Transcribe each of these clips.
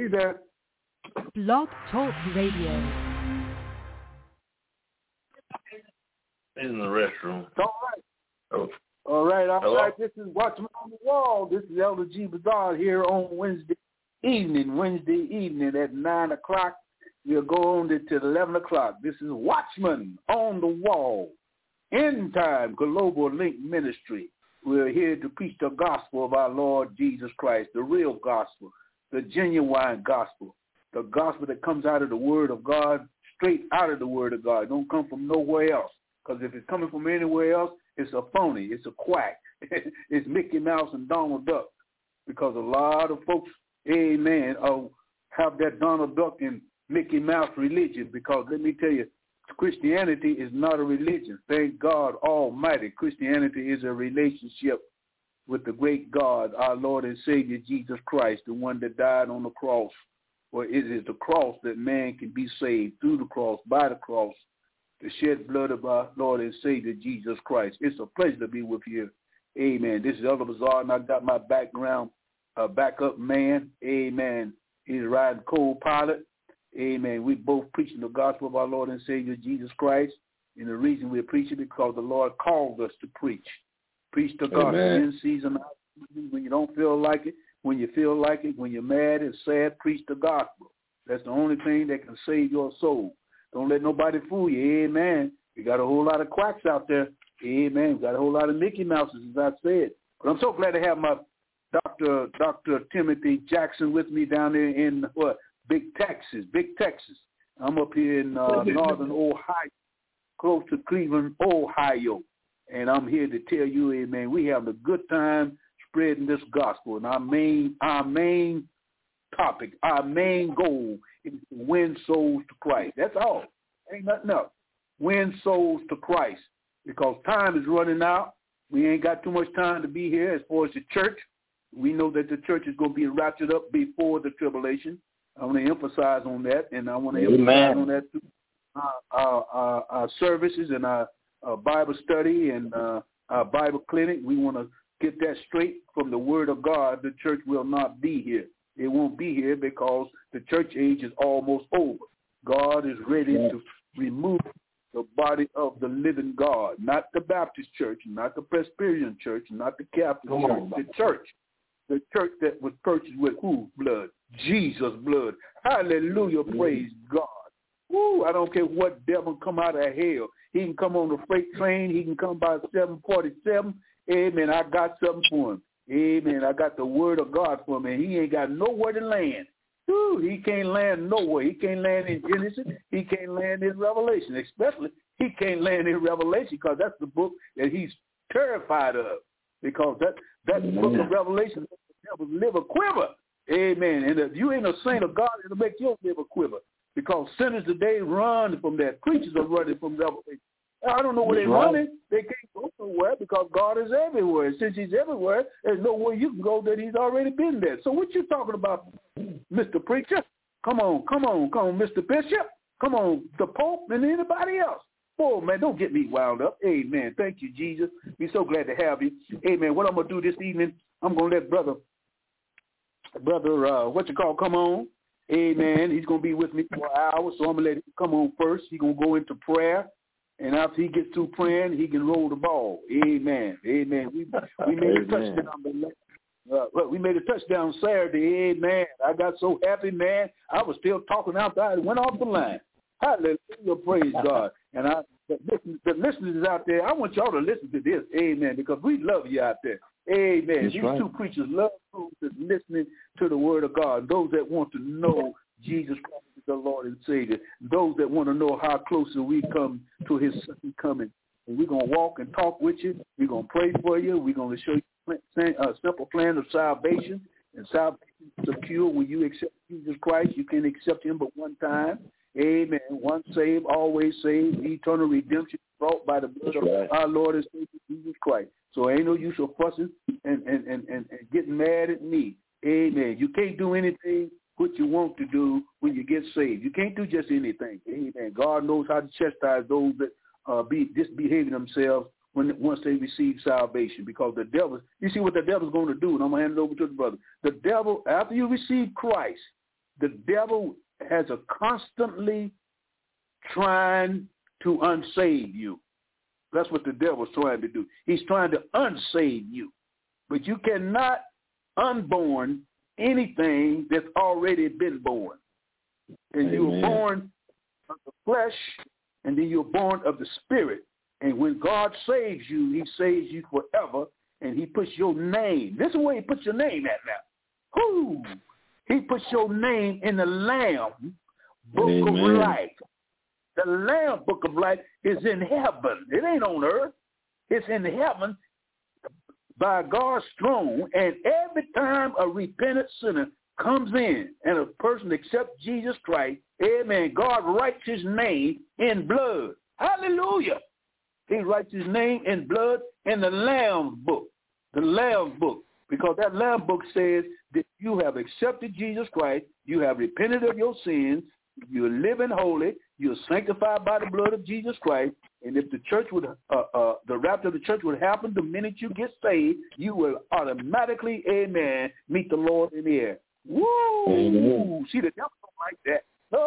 you there. Blog Talk Radio. In the restroom. All right. Oh. All right. Hello? This is Watchman on the Wall. This is Elder G. Bazaar here on Wednesday evening at 9 o'clock. We'll go on to 11 o'clock. This is Watchman on the Wall. End Time Global Link Ministry. We're here to preach the gospel of our Lord Jesus Christ, the real gospel, the genuine gospel, the gospel that comes out of the Word of God, straight out of the Word of God. Don't come from nowhere else. Because if it's coming from anywhere else, it's a phony. It's a quack. It's Mickey Mouse and Donald Duck. Because a lot of folks, amen, have that Donald Duck and Mickey Mouse religion. Because let me tell you, Christianity is not a religion. Thank God Almighty. Christianity is a relationship with the great God, our Lord and Savior, Jesus Christ, the one that died on the cross. For it is the cross that man can be saved, through the cross, by the cross, the shed blood of our Lord and Savior, Jesus Christ. It's a pleasure to be with you. Amen. This is Elder Bazaar, and I got my backup man. Amen. He's riding co-pilot. Amen. We both preaching the gospel of our Lord and Savior, Jesus Christ. And the reason we're preaching because the Lord called us to preach. Preach the gospel in season, out season, when you don't feel like it, when you feel like it, when you're mad and sad, preach the gospel. That's the only thing that can save your soul. Don't let nobody fool you. Amen. We got a whole lot of quacks out there. Amen. We got a whole lot of Mickey Mouses, as I said. But I'm so glad to have my Dr. Timothy Jackson with me down there in Big Texas. I'm up here in northern Ohio, close to Cleveland, Ohio. And I'm here to tell you, amen, we having a good time spreading this gospel. And our main topic, our main goal is to win souls to Christ. That's all. Ain't nothing else. Win souls to Christ. Because time is running out. We ain't got too much time to be here as far as the church. We know that the church is going to be raptured up before the tribulation. I want to emphasize on that, and I want to emphasize on that through our services and our Bible study and our Bible clinic. We want to get that straight from the Word of God. The church will not be here. It won't be here because the church age is almost over. God is ready to remove the body of the living God, not the Baptist church, not the Presbyterian church, not the Catholic church, the church that was purchased with who blood? Jesus' blood. Hallelujah, praise God. Woo, I don't care what devil come out of hell. He can come on the freight train. He can come by 747. Amen, I got something for him. Amen, I got the word of God for him, and he ain't got nowhere to land. Woo, he can't land nowhere. He can't land in Genesis. He can't land in Revelation. Especially, he can't land in Revelation because that's the book that he's terrified of. Because that book of Revelation makes the devil's liver quiver. Amen. And if you ain't a saint of God, it'll make your liver quiver. Because sinners today run from that. Preachers are running from Revelation. I don't know where they're running. They can't go nowhere because God is everywhere. Since he's everywhere, there's nowhere you can go that he's already been there. So what you talking about, Mr. Preacher? Come on, Mr. Bishop. Come on, the Pope and anybody else. Oh, man, don't get me wound up. Amen. Thank you, Jesus. We're so glad to have you. Amen. What I'm going to do this evening, I'm going to let brother, come on. Amen. He's going to be with me for an hour, so I'm going to let him come on first. He's going to go into prayer. And after he gets through praying, he can roll the ball. Amen. Amen. We made a touchdown. We made a touchdown Saturday. Amen. I got so happy, man. I was still talking out there. I went off the line. Hallelujah. Praise God. And the listeners out there, I want y'all to listen to this. Amen. Because we love you out there. Amen. That's These two preachers love those that listening to the word of God. Those that want to know Jesus Christ is the Lord and Savior. Those that want to know how closer we come to his second coming. And we're going to walk and talk with you. We're going to pray for you. We're going to show you a simple plan of salvation. And salvation is secure when you accept Jesus Christ. You can accept him but one time. Amen. Once saved, always saved. Eternal redemption brought by the blood of our Lord and Savior Jesus Christ. So ain't no use of fussing and getting mad at me. Amen. You can't do anything what you want to do when you get saved. You can't do just anything. Amen. God knows how to chastise those that be misbehaving themselves once they receive salvation. Because the devil, you see what the devil's going to do, and I'm going to hand it over to the brother. The devil, after you receive Christ, the devil has a constantly trying to unsave you. That's what the devil's trying to do. He's trying to unsave you. But you cannot unborn anything that's already been born. And you were born of the flesh, and then you're born of the spirit. And when God saves you, he saves you forever, and he puts your name. This is where he puts your name at now. Whoo! He puts your name in the Lamb book of life. The Lamb book of life is in heaven. It ain't on earth. It's in heaven by God's throne. And every time a repentant sinner comes in and a person accepts Jesus Christ, amen, God writes his name in blood. Hallelujah. He writes his name in blood in the Lamb book. The Lamb book. Because that Lamb book says that you have accepted Jesus Christ, you have repented of your sins, you're living holy, you're sanctified by the blood of Jesus Christ, and if the church would, the rapture of the church would happen the minute you get saved, you will automatically, amen, meet the Lord in the air. Woo! Amen. See, the devil don't like that.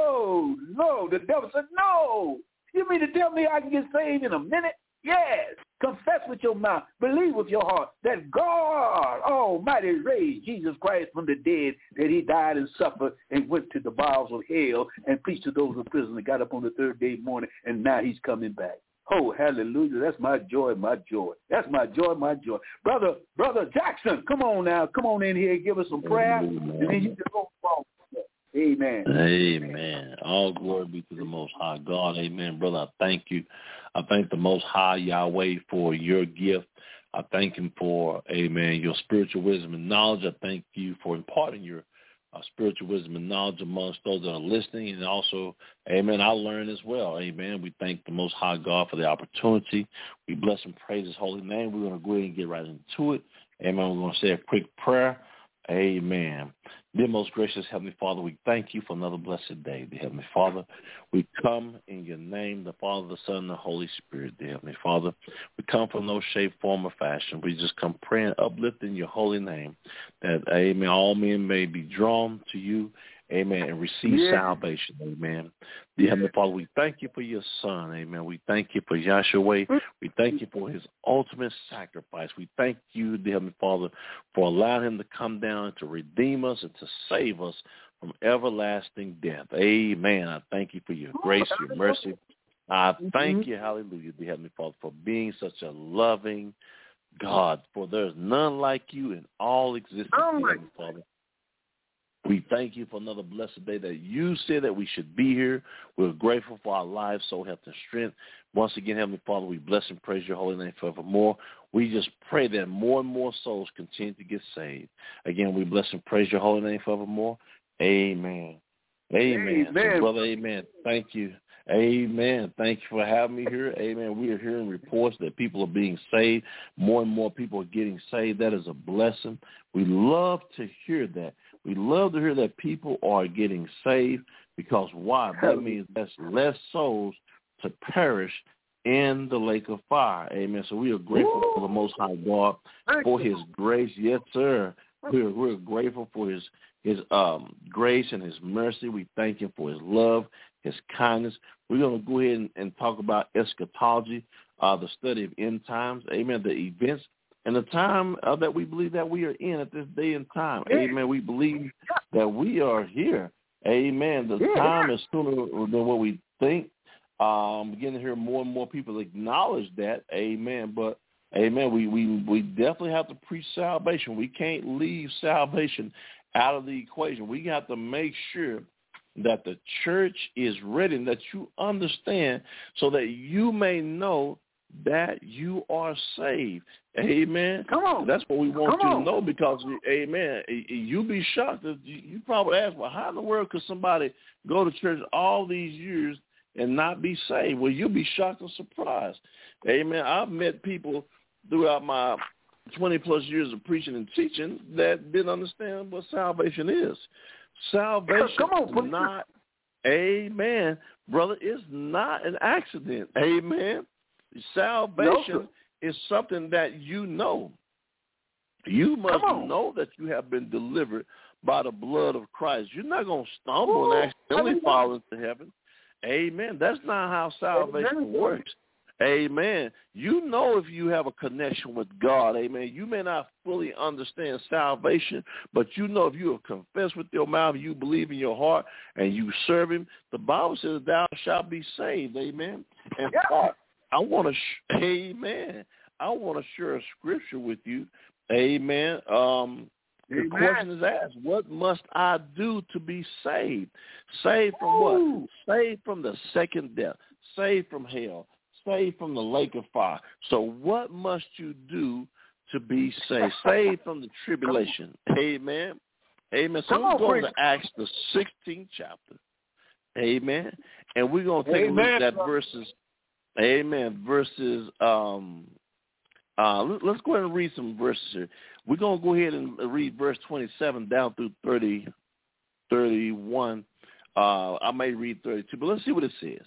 No, the devil said, no. You mean to tell me I can get saved in a minute? Yes. Confess with your mouth, believe with your heart that God Almighty raised Jesus Christ from the dead, that he died and suffered and went to the bowels of hell and preached to those in prison and got up on the third day morning, and now he's coming back. Oh, hallelujah. That's my joy, my joy. That's my joy, my joy. Brother Jackson, come on now. Come on in here and give us some prayer, and then you can go forward. Amen. Amen. All glory be to the Most High God. Amen. Brother, I thank you. I thank the Most High Yahweh for your gift. I thank him for, amen, your spiritual wisdom and knowledge. I thank you for imparting your spiritual wisdom and knowledge amongst those that are listening. And also, amen, I learned as well. Amen. We thank the Most High God for the opportunity. We bless and praise his holy name. We're going to go ahead and get right into it. Amen. We're going to say a quick prayer. Amen. Dear most gracious Heavenly Father, we thank you for another blessed day. Dear Heavenly Father, we come in your name, the Father, the Son, and the Holy Spirit. Dear Heavenly Father, we come from no shape, form, or fashion. We just come praying, uplifting your holy name, that, amen, all men may be drawn to you, amen, and receive salvation, amen. Dear Heavenly Father, we thank you for your Son, amen. We thank you for Yahshua. We thank you for his ultimate sacrifice. We thank you, dear Heavenly Father, for allowing him to come down and to redeem us and to save us from everlasting death. Amen. I thank you for your grace, your mercy. I thank you, hallelujah, dear Heavenly Father, for being such a loving God, for there's none like you in all existence, dear Heavenly Father. We thank you for another blessed day that you said that we should be here. We're grateful for our lives, soul, health, and strength. Once again, Heavenly Father, we bless and praise your holy name forevermore. We just pray that more and more souls continue to get saved. Again, we bless and praise your holy name forevermore. Amen. Amen. So, brother, amen. Thank you. Amen. Thank you for having me here. Amen. We are hearing reports that people are being saved. More and more people are getting saved. That is a blessing. We love to hear that. We love to hear that people are getting saved, because why? That means that's less souls to perish in the lake of fire. Amen. So we are grateful for the Most High God for his grace. Yes, sir. We're grateful for his grace and his mercy. We thank him for his love, his kindness. We're going to go ahead and talk about eschatology, the study of end times. Amen. The events and the time that we believe that we are in at this day and time. Amen. We believe that we are here. Amen. The time is sooner than what we think. Beginning to hear more and more people acknowledge that. Amen. But, amen, we definitely have to preach salvation. We can't leave salvation out of the equation. We have to make sure that the church is ready and that you understand, so that you may know that you are saved. Amen. Come on. That's what we want you to know, because, amen, you'll be shocked. You probably ask, well, how in the world could somebody go to church all these years and not be saved? Well, you'll be shocked and surprised. Amen. I've met people throughout my 20-plus years of preaching and teaching that didn't understand what salvation is. Salvation is not, amen, brother, it's not an accident. Amen. Salvation is something that you know. You must know that you have been delivered by the blood of Christ. You're not going to stumble and accidentally fall into heaven. Amen. That's not how salvation works. Amen. You know if you have a connection with God, amen. You may not fully understand salvation, but you know if you have confessed with your mouth, you believe in your heart, and you serve him, the Bible says thou shalt be saved, amen. And I want to, amen, I want to share a scripture with you, amen. The question is asked, what must I do to be saved? Saved from what? Saved from the second death, saved from hell, saved from the lake of fire. So what must you do to be saved? Saved from the tribulation. Amen. Amen. So we're going to Acts the 16th chapter. Amen. And we're going to take a look at that verses. Amen. Verses. Let's go ahead and read some verses here. We're going to go ahead and read verse 27 down through 31. I may read 32, but let's see what it says.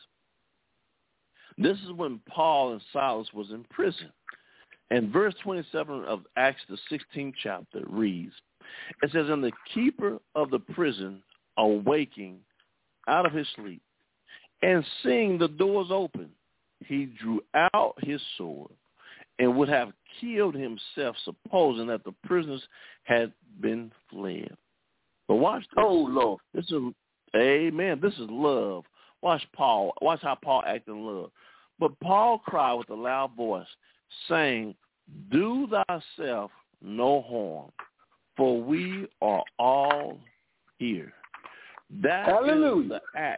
This is when Paul and Silas was in prison. And verse 27 of Acts, the 16th chapter, reads, it says, and the keeper of the prison, awaking out of his sleep, and seeing the doors open, he drew out his sword and would have killed himself, supposing that the prisoners had been fled. But watch this. Oh, Lord. This is, amen, this is love. Watch how Paul acted in love. But Paul cried with a loud voice, saying, do thyself no harm, for we are all here. That is the acts.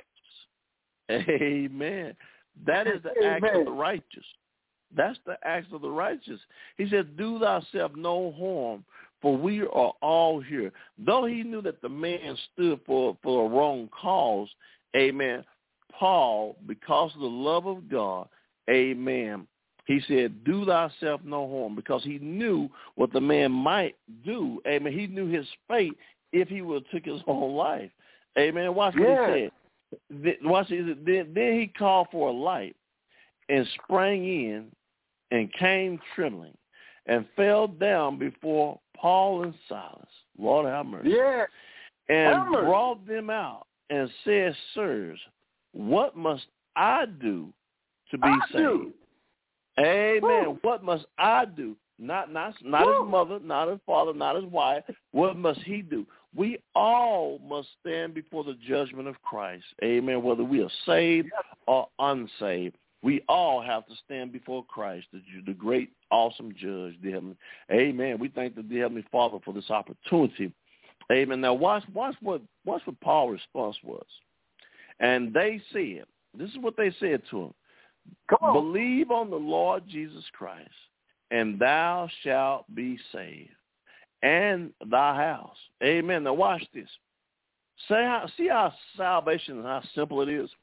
Amen. That is the acts of the righteous. That's the acts of the righteous. He said, do thyself no harm, for we are all here. Though he knew that the man stood for a wrong cause, amen, Paul, because of the love of God, amen, he said, do thyself no harm, because he knew what the man might do. Amen. He knew his fate if he would have took his own life. Amen. Watch what he said. Watch it. Then he called for a light and sprang in and came trembling and fell down before Paul and Silas. Lord have mercy. Yeah. And brought them out and said, sirs, what must I do to be saved? Amen. What must I do? Not his mother, not his father, not his wife. What must he do? We all must stand before the judgment of Christ. Amen. Whether we are saved or unsaved, we all have to stand before Christ, the great, awesome judge. Amen. We thank the dear Heavenly Father for this opportunity. Amen. Now watch what Paul's response was. And they said, this is what they said to him. Believe on the Lord Jesus Christ, and thou shalt be saved, and thy house. Amen. Now watch this. See how salvation and how simple it is?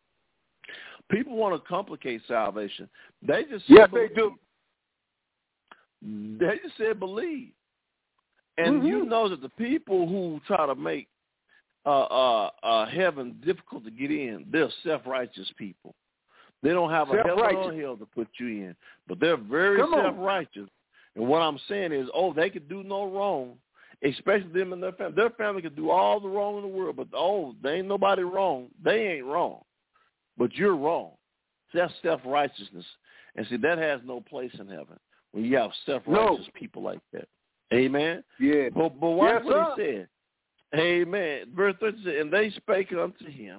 People want to complicate salvation. They just said they do. They just said believe. And you know that the people who try to make heaven difficult to get in, they're self-righteous people. They don't have a heaven or hell to put you in, but they're very self-righteous. And what I'm saying is, they could do no wrong, especially them and their family. Their family could do all the wrong in the world, but they ain't nobody wrong. They ain't wrong, but you're wrong. That's self-righteousness. And see, that has no place in heaven when you have self-righteous people like that. Amen? Yeah. But watch what he said. Amen. Verse 30 said, and they spake unto him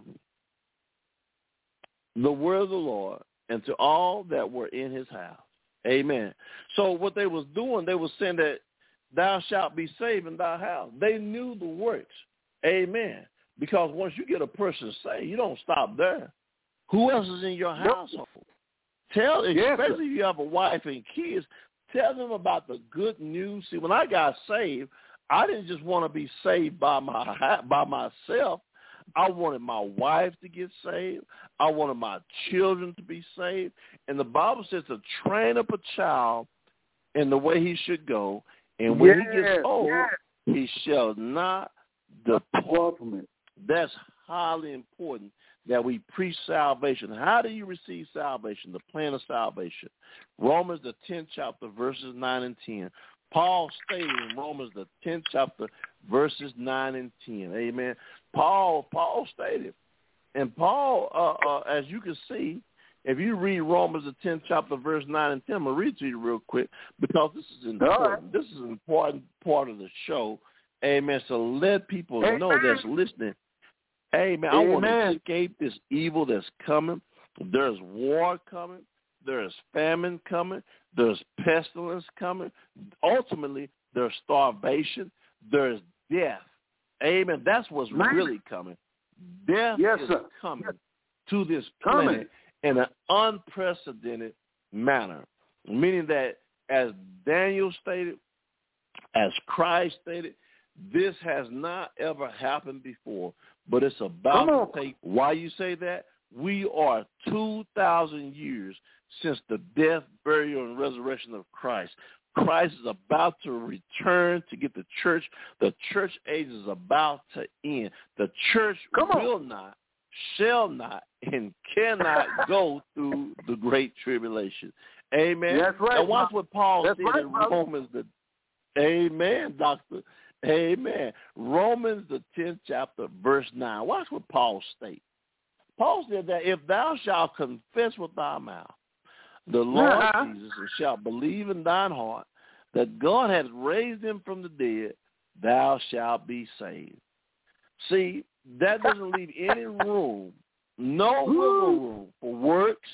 the word of the Lord, and to all that were in his house. Amen. So what they was doing, they was saying that thou shalt be saved in thy house. They knew the works. Amen. Because once you get a person saved, you don't stop there. Who else is in your household? Especially if you have a wife and kids, tell them about the good news. See, when I got saved, I didn't just want to be saved by myself. I wanted my wife to get saved. I wanted my children to be saved. And the Bible says to train up a child in the way he should go, and when he gets old, he shall not depart from it. That's highly important that we preach salvation. How do you receive salvation? The plan of salvation. Romans, the 10th chapter, verses 9 and 10. Paul stated in Romans, the 10th chapter, verses 9 and 10. Amen. Paul stated, and Paul, as you can see, if you read Romans the 10th chapter, verse 9 and 10, I'm going to read to you real quick because this is important. Right. This is an important part of the show. Amen. So let people know that's listening. Amen. I want to escape this evil that's coming. There's war coming. There's famine coming. There's pestilence coming. Ultimately, there's starvation. There's death. Amen. That's what's really coming. Death is coming to this planet in an unprecedented manner, meaning that as Daniel stated, as Christ stated, this has not ever happened before, but it's about to take. Why you say that? We are 2,000 years since the death, burial, and resurrection of Christ. Christ is about to return to get the church. The church age is about to end. The church will not, shall not, and cannot go through the great tribulation. Amen. That's right. And watch what Paul said in Romans. Amen, Doctor. Amen. Romans, the 10th chapter, verse 9. Watch what Paul states. Paul said that if thou shalt confess with thy mouth the Lord Jesus and shalt believe in thine heart that God has raised him from the dead, thou shalt be saved. See, that doesn't leave any room, no wiggle room for works.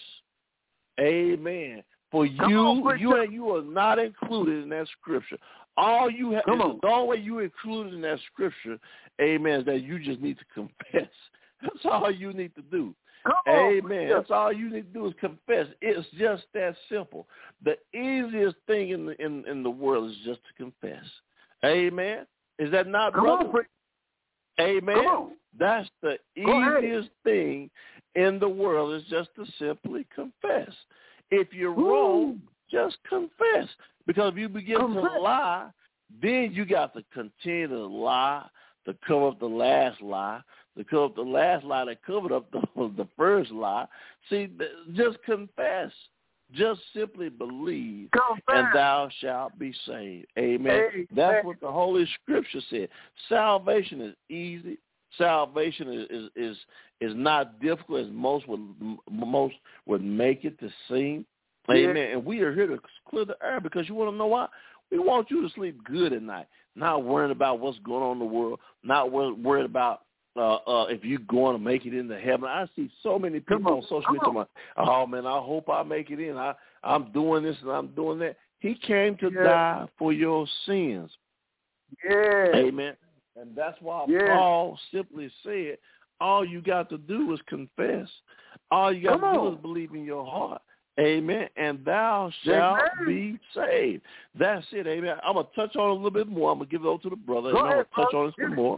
Amen. For you are not included in that scripture. All you have, the only way you included in that scripture, amen, is that you just need to confess. That's all you need to do. Amen. That's all you need to do is confess. It's just that simple. The easiest thing in the world is just to confess. Amen. Is that not, brother? Amen. That's the easiest thing in the world is just to simply confess. If you're wrong, just confess. Because if you begin to lie, then you got to continue to lie to cover up the last lie, to cover up the last lie that covered up the first lie. See, just confess. Just simply believe, and thou shalt be saved. Amen. That's what the Holy Scripture said. Salvation is easy. Salvation is not difficult as most would make it to seem. Amen. And we are here to clear the air because you want to know why? We want you to sleep good at night, not worrying about what's going on in the world, not worried about if you're going to make it into heaven. I see so many people on social media talking, oh, man, I hope I make it in. I'm doing this and I'm doing that. He came to die for your sins. Yeah. Amen. And that's why Paul simply said, all you got to do is confess. All you got to do is believe in your heart. Amen. And thou shalt be saved. That's it. Amen. I'm going to touch on it a little bit more. I'm going to give it over to the brother. And I'm going to touch on it some more.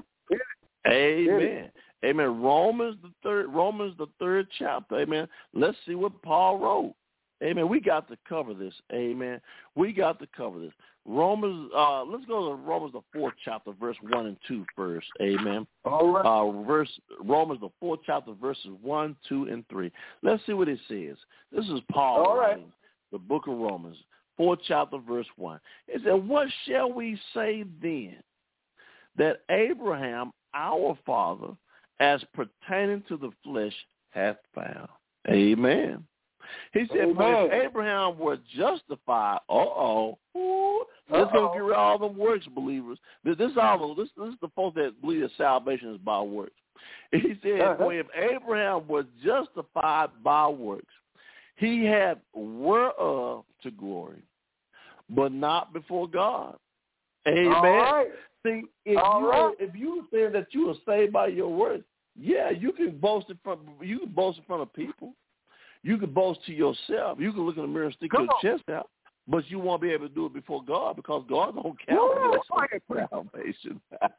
Amen. Amen. Romans the third chapter. Amen. Let's see what Paul wrote. Amen. We got to cover this. Amen. We got to cover this. Romans, let's go to Romans the 4th chapter, verse 1 and 2 first. Amen. All right. Romans the 4th chapter, verses 1, 2, and 3. Let's see what it says. This is Paul writing the book of Romans, 4th chapter, verse 1. It said, what shall we say then? That Abraham, our father, as pertaining to the flesh, hath found. Amen. He said, but if Abraham were justified, let's go get rid of all the works, believers. This is the folks that believe that salvation is by works. He said, for if Abraham was justified by works, he had whereof to glory, but not before God. Amen. See, if you say that you are saved by your works, you can boast in front of people. You can boast to yourself. You can look in the mirror and stick your chest out, but you won't be able to do it before God because God don't count your salvation.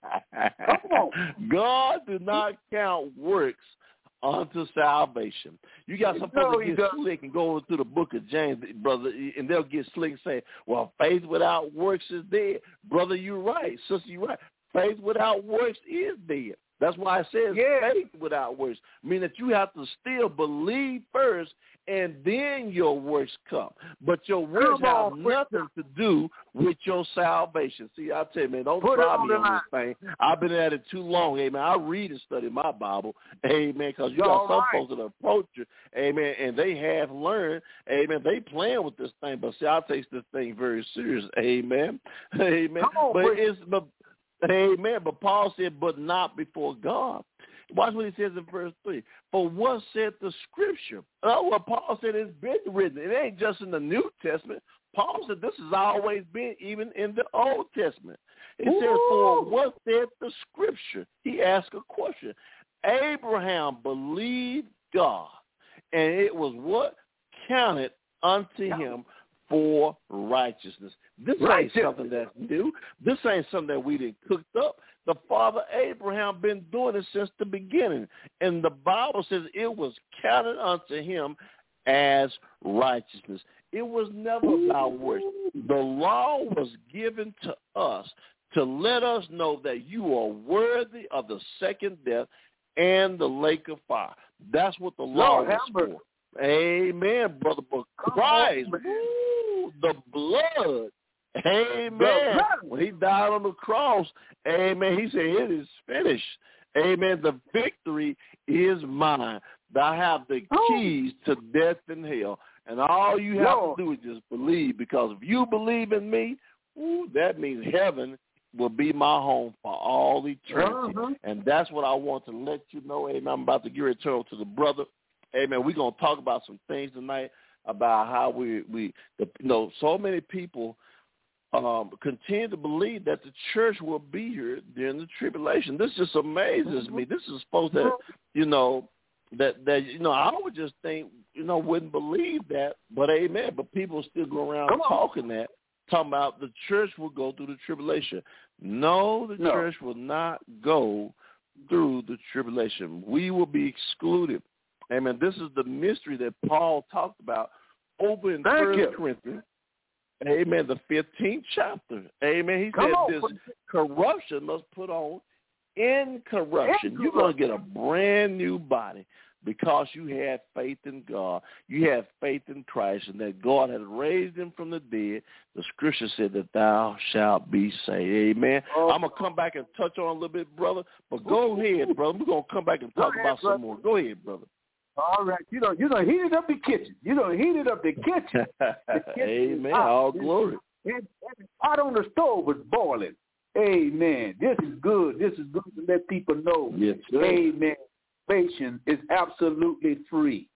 God do not count works unto salvation. You got some folks that get slick and go over to the book of James, brother, and they'll get slick and say, well, faith without works is dead. Brother, you're right. Sister, you're right. Faith without works is dead. That's why it says faith without works, meaning that you have to still believe first, and then your works come. But your works have nothing to do with your salvation. See, I tell you, man, don't try me on this thing. I've been at it too long, amen. I read and study my Bible, amen, because you got some folks that approach you, amen, and they have learned, amen, they playing with this thing. But see, I take this thing very serious, amen, amen. Amen. But Paul said, but not before God. Watch what he says in verse 3. For what said the Scripture? Well, Paul said it's been written. It ain't just in the New Testament. Paul said this has always been even in the Old Testament. He says, for what said the Scripture? He asked a question. Abraham believed God, and it was what? Counted unto him for righteousness. This ain't something that's new. This ain't something that we didn't cooked up. The father Abraham been doing it since the beginning. And the Bible says it was counted unto him as righteousness. It was never about works. The law was given to us to let us know that you are worthy of the second death and the lake of fire. That's what the law is for. Amen, brother. But Christ, the blood, amen. When he died on the cross, amen, he said, it is finished. Amen. The victory is mine. I have the keys to death and hell. And all you have to do is just believe, because if you believe in me, that means heaven will be my home for all eternity. And that's what I want to let you know. Amen. I'm about to give it to the brother. Amen. We're going to talk about some things tonight about how so many people continue to believe that the church will be here during the tribulation. This just amazes me. This is supposed to, I would just think, wouldn't believe that, but amen. But people still go around talking about the church will go through the tribulation. No, the church will not go through the tribulation. We will be excluded. Amen. This is the mystery that Paul talked about over in 1 Corinthians. Amen. The 15th chapter. Amen. He said this corruption must put on incorruption. You're going to get a brand new body because you had faith in God. You had faith in Christ, and that God had raised him from the dead. The scripture said that thou shalt be saved. Amen. I'm going to come back and touch on a little bit, brother. But go ahead, brother. We're going to come back and talk about some more. Go ahead, brother. All right. You done heated up the kitchen. Amen. All glory. And pot on the stove was boiling. Amen. This is good. This is good to let people know. Yes, sir. Amen. Salvation is absolutely free.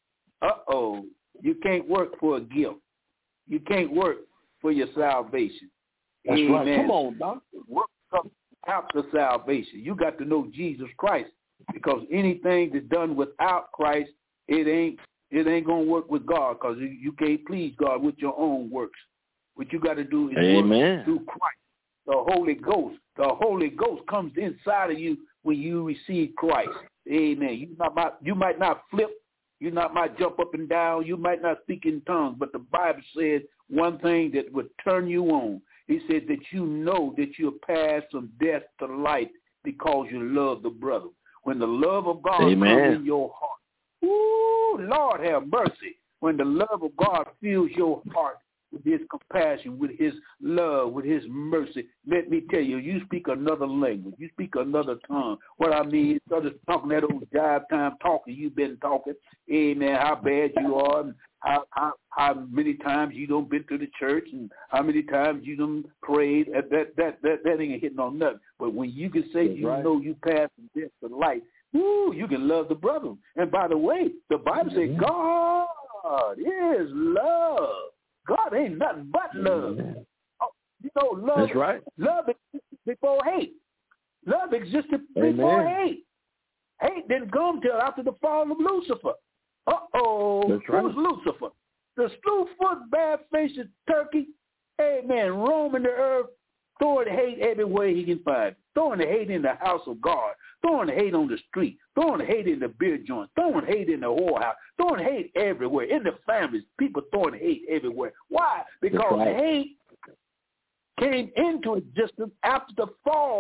You can't work for a gift. You can't work for your salvation. That's Amen. right. Come on, doctor. Work comes after salvation. You got to know Jesus Christ, because anything that's done without Christ, it ain't gonna work with God, because you can't please God with your own works. What you got to do is work through Christ. The Holy Ghost comes inside of you when you receive Christ. Amen. You might not flip. You might jump up and down. You might not speak in tongues. But the Bible says one thing that would turn you on. It says that you know that you're passed from death to life because you love the brother. When the love of God comes in your heart, Lord have mercy. When the love of God fills your heart with his compassion, with his love, with his mercy, let me tell you, you speak another language. You speak another tongue. What I mean, instead of talking that old jive time talking, you've been talking, amen, how bad you are, and how many times you done been to the church, and how many times you done prayed. That ain't hitting on nothing. But when you can say know you passed from death to life, you can love the brother. And by the way, the Bible says God is love. God ain't nothing but love. Love. That's right. Love existed before hate. Love existed before hate. Hate didn't come till after the fall of Lucifer. That's right. Who's Lucifer? The slew-foot, bare-faced turkey, amen, roaming the earth, throwing hate everywhere he can find. Throwing the hate in the house of God. Throwing the hate on the street. Throwing the hate in the beer joint. Throwing hate in the whorehouse. Throwing hate everywhere. In the families, people throwing hate everywhere. Why? Because hate came into existence after the fall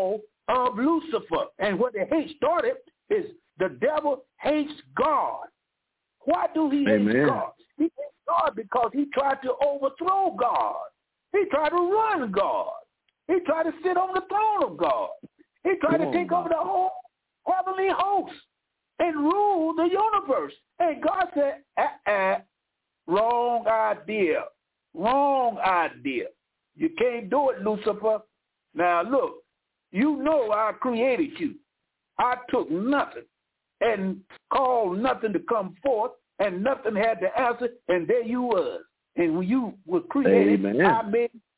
of Lucifer. And what the hate started is the devil hates God. Why do he hate God? He hates God because he tried to overthrow God. He tried to run God. He tried to sit on the throne of God. He tried to take over the whole heavenly host and rule the universe. And God said, wrong idea. Wrong idea. You can't do it, Lucifer. Now, look, you know I created you. I took nothing and called nothing to come forth, and nothing had to answer, and there you was. And when you were created, I made you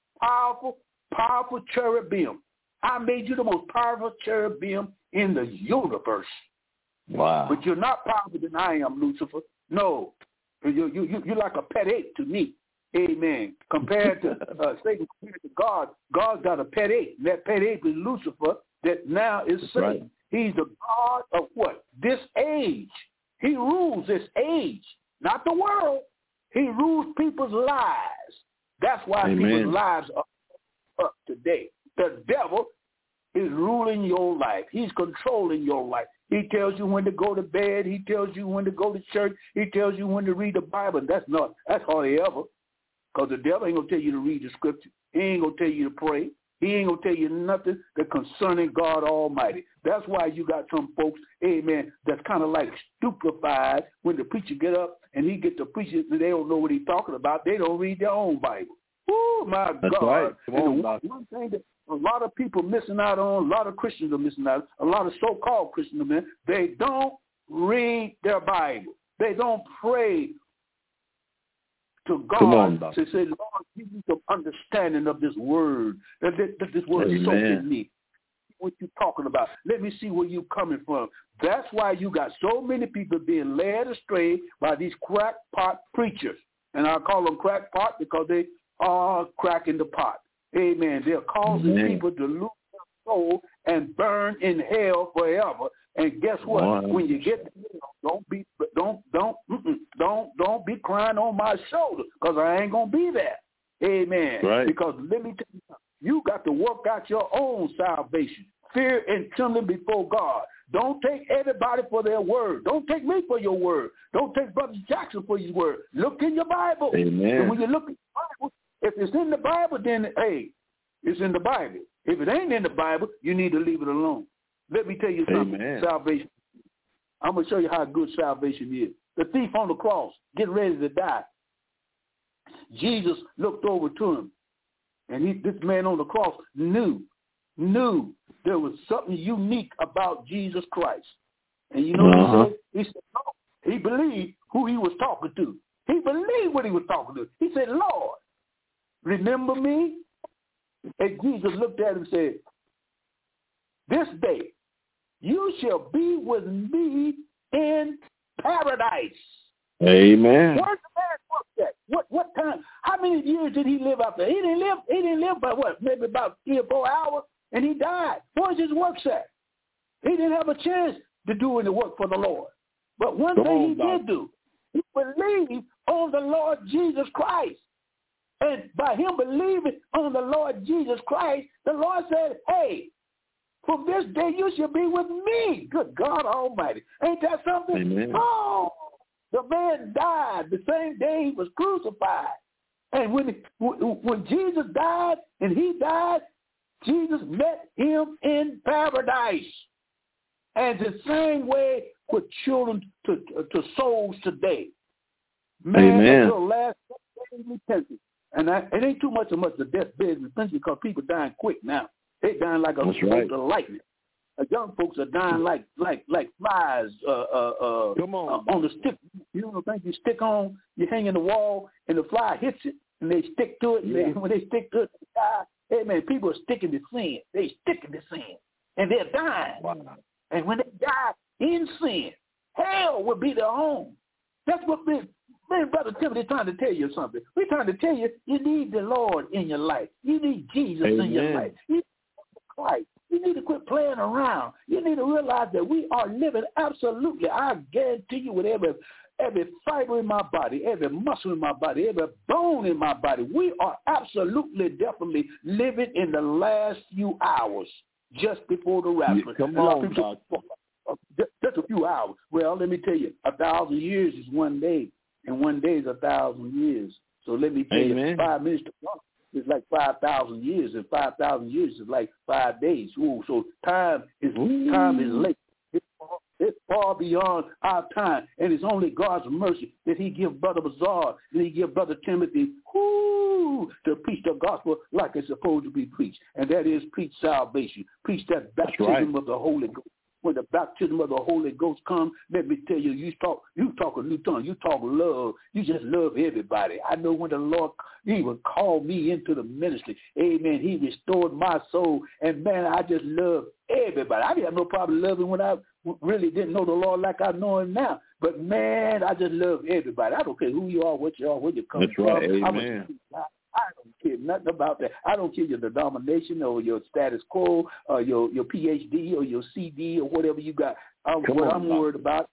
powerful cherubim. I made you the most powerful cherubim in the universe. Wow. But you're not powerful than I am, Lucifer. No. You're like a pet ape to me. Amen. Compared to Satan, compared to God, God's got a pet ape. That pet ape is Lucifer that now is Satan. Right. He's the God of what? This age. He rules this age, not the world. He rules people's lives. That's why people's lives are up today. The devil is ruling your life. He's controlling your life. He tells you when to go to bed. He tells you when to go to church. He tells you when to read the Bible. That's hardly ever, because the devil ain't going to tell you to read the scripture. He ain't going to tell you to pray. He ain't going to tell you nothing that concerning God Almighty. That's why you got some folks, amen, that's kind of like stupefied when the preacher get up and he get to preaching and they don't know what he's talking about. They don't read their own Bible. Oh, my That's God. Right. One thing that a lot of people missing out on, a lot of Christians are missing out, a lot of so-called Christians are missing, they don't read their Bible. They don't pray to God to say, Lord, give me some understanding of this word. That this word is soaking me. What you talking about? Let me see where you coming from. That's why you got so many people being led astray by these crackpot preachers. And I call them crackpot because they are cracking the pot. Amen. They're causing people to lose their soul and burn in hell forever. And guess what? Wow. When you get don't be crying on my shoulder, because I ain't gonna be there. Amen. Right. Because let me tell you something. You got to work out your own salvation. Fear and trembling before God. Don't take everybody for their word. Don't take me for your word. Don't take Brother Jackson for his word. Look in your Bible. Amen. And when you look in the Bible, if it's in the Bible, then hey, it's in the Bible. If it ain't in the Bible, you need to leave it alone. Let me tell you something. Amen. Salvation. I'm going to show you how good salvation is. The thief on the cross, getting ready to die. Jesus looked over to him, and this man on the cross knew there was something unique about Jesus Christ. And you know what he said? He said, no. He believed who he was talking to. He believed what he was talking to. He said, Lord, remember me? And Jesus looked at him and said, this day you shall be with me in paradise. Amen. Where's the man worked at? What time? How many years did he live out there? He didn't live by what? Maybe about 3 or 4 hours, and he died. Where's his work at? He didn't have a chance to do any work for the Lord. But one thing he did do, he believed on the Lord Jesus Christ. And by him believing on the Lord Jesus Christ, the Lord said, hey, from this day you shall be with me. Good God Almighty. Ain't that something? Amen. Oh, the man died the same day he was crucified. And when Jesus died and he died, Jesus met him in paradise. And the same way with children to souls today. Man, until last day repentance. And it ain't too much of the deathbed repentance, because people dying quick now. They dying like a bolt of lightning. Young folks are dying like flies on the stick. You know the thing you stick on, you hang in the wall, and the fly hits it, and they stick to it. Yeah. And when they stick to it, they die. Hey, man, people are sticking to sin. They sticking to sin, and they're dying. Wow. And when they die in sin, hell will be their home. That's what Brother Timothy trying to tell you something. We're trying to tell you, you need the Lord in your life. You need Jesus in your life. You need Christ. You need to quit playing around. You need to realize that we are living absolutely, I guarantee you, with every fiber in my body, every muscle in my body, every bone in my body, we are absolutely, definitely living in the last few hours. just before the rapture. Yeah, come on, Doctor. Just a few hours. Well, let me tell you, 1,000 years is one day, and one day is 1,000 years. So let me tell you, 5 minutes to one is like 5,000 years, and 5,000 years is like 5 days. Ooh, so time is late. It's far beyond our time, and it's only God's mercy that he give Brother Bazaar, that he give Brother Timothy, to preach the gospel like it's supposed to be preached, and that is preach salvation, preach that baptism of the Holy Ghost. When the baptism of the Holy Ghost comes, let me tell you, you talk a new tongue, you talk love, you just love everybody. I know when the Lord, he would call me into the ministry, amen, he restored my soul, and man, I just love everybody. I didn't have no problem loving when I really didn't know the Lord like I know him now, but man, I just love everybody. I don't care who you are, what you are, where you come from. Right. Amen. I don't care nothing about that. I don't care your denomination or your status quo or your PhD or your CD or whatever you got. What I'm worried about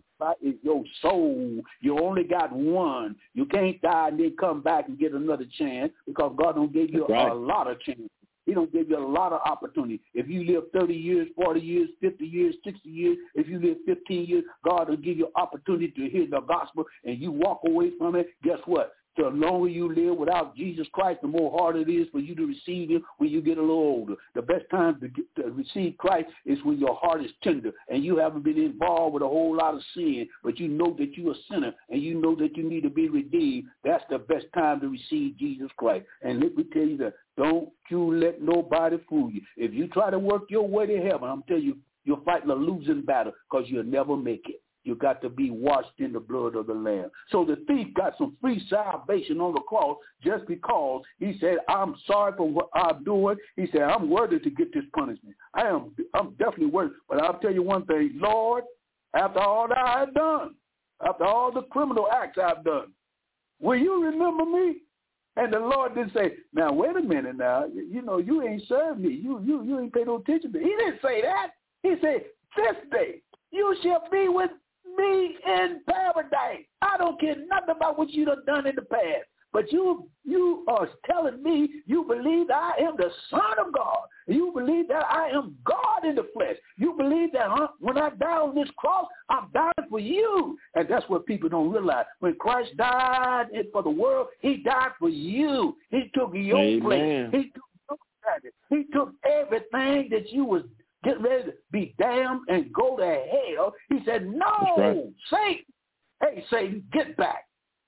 is your soul. You only got one. You can't die and then come back and get another chance because God don't give you a lot of chances. He don't give you a lot of opportunity. If you live 30 years, 40 years, 50 years, 60 years, if you live 15 years, God will give you opportunity to hear the gospel and you walk away from it. Guess what? The longer you live without Jesus Christ, the more hard it is for you to receive him when you get a little older. The best time to receive Christ is when your heart is tender and you haven't been involved with a whole lot of sin, but you know that you're a sinner and you know that you need to be redeemed. That's the best time to receive Jesus Christ. And let me tell you that, don't you let nobody fool you. If you try to work your way to heaven, I'm telling you, you're fighting a losing battle because you'll never make it. You got to be washed in the blood of the Lamb. So the thief got some free salvation on the cross just because he said, I'm sorry for what I'm doing. He said, I'm worthy to get this punishment. I'm definitely worthy. But I'll tell you one thing, Lord, after all that I've done, after all the criminal acts I've done, will you remember me? And the Lord didn't say, now, wait a minute now. You know, you ain't served me. You ain't paid no attention to me. He didn't say that. He said, this day you shall be with me in paradise. I don't care nothing about what you done in the past. But you are telling me you believe that I am the Son of God. You believe that I am God in the flesh. You believe that when I die on this cross, I'm dying for you. And that's what people don't realize. When Christ died for the world, he died for you. He took your place. He took your status. He took everything that you was getting ready to be damned and go to hell. He said, no, Satan. Hey, Satan, get back.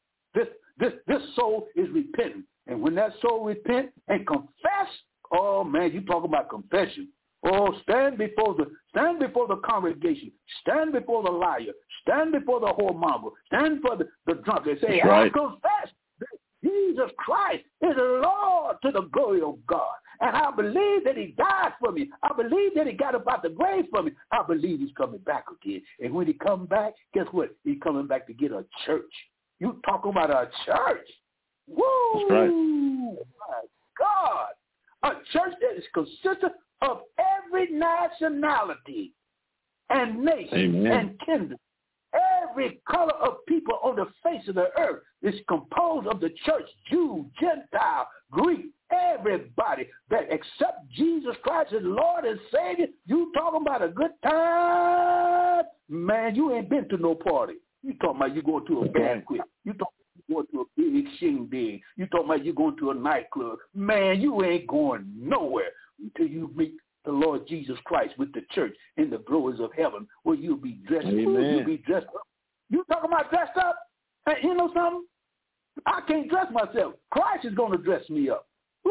This soul is repentant. And when that soul repent and confess, oh, man, you talk about confession. Oh, stand before the congregation. Stand before the liar. Stand before the whoremonger. Stand for the drunkard. Say, I confess that Jesus Christ is the Lord to the glory of God. And I believe that he died for me. I believe that he got up out the grave for me. I believe he's coming back again. And when he comes back, guess what? He's coming back to get a church. You talking about a church? Woo! That's right. My God. A church that is consistent of every nationality and nation and kindred. Every color of people on the face of the earth is composed of the church, Jew, Gentile, Greek, everybody that accept Jesus Christ as Lord and Savior. You talking about a good time? Man, you ain't been to no party. You talking about you going to a banquet. You talking about you going to a big shindig. You talking about you going to a nightclub. Man, you ain't going nowhere until you meet the Lord Jesus Christ with the church in the glories of heaven where you'll be dressed. You'll be dressed up. You talking about dressed up? Hey, you know something? I can't dress myself. Christ is going to dress me up.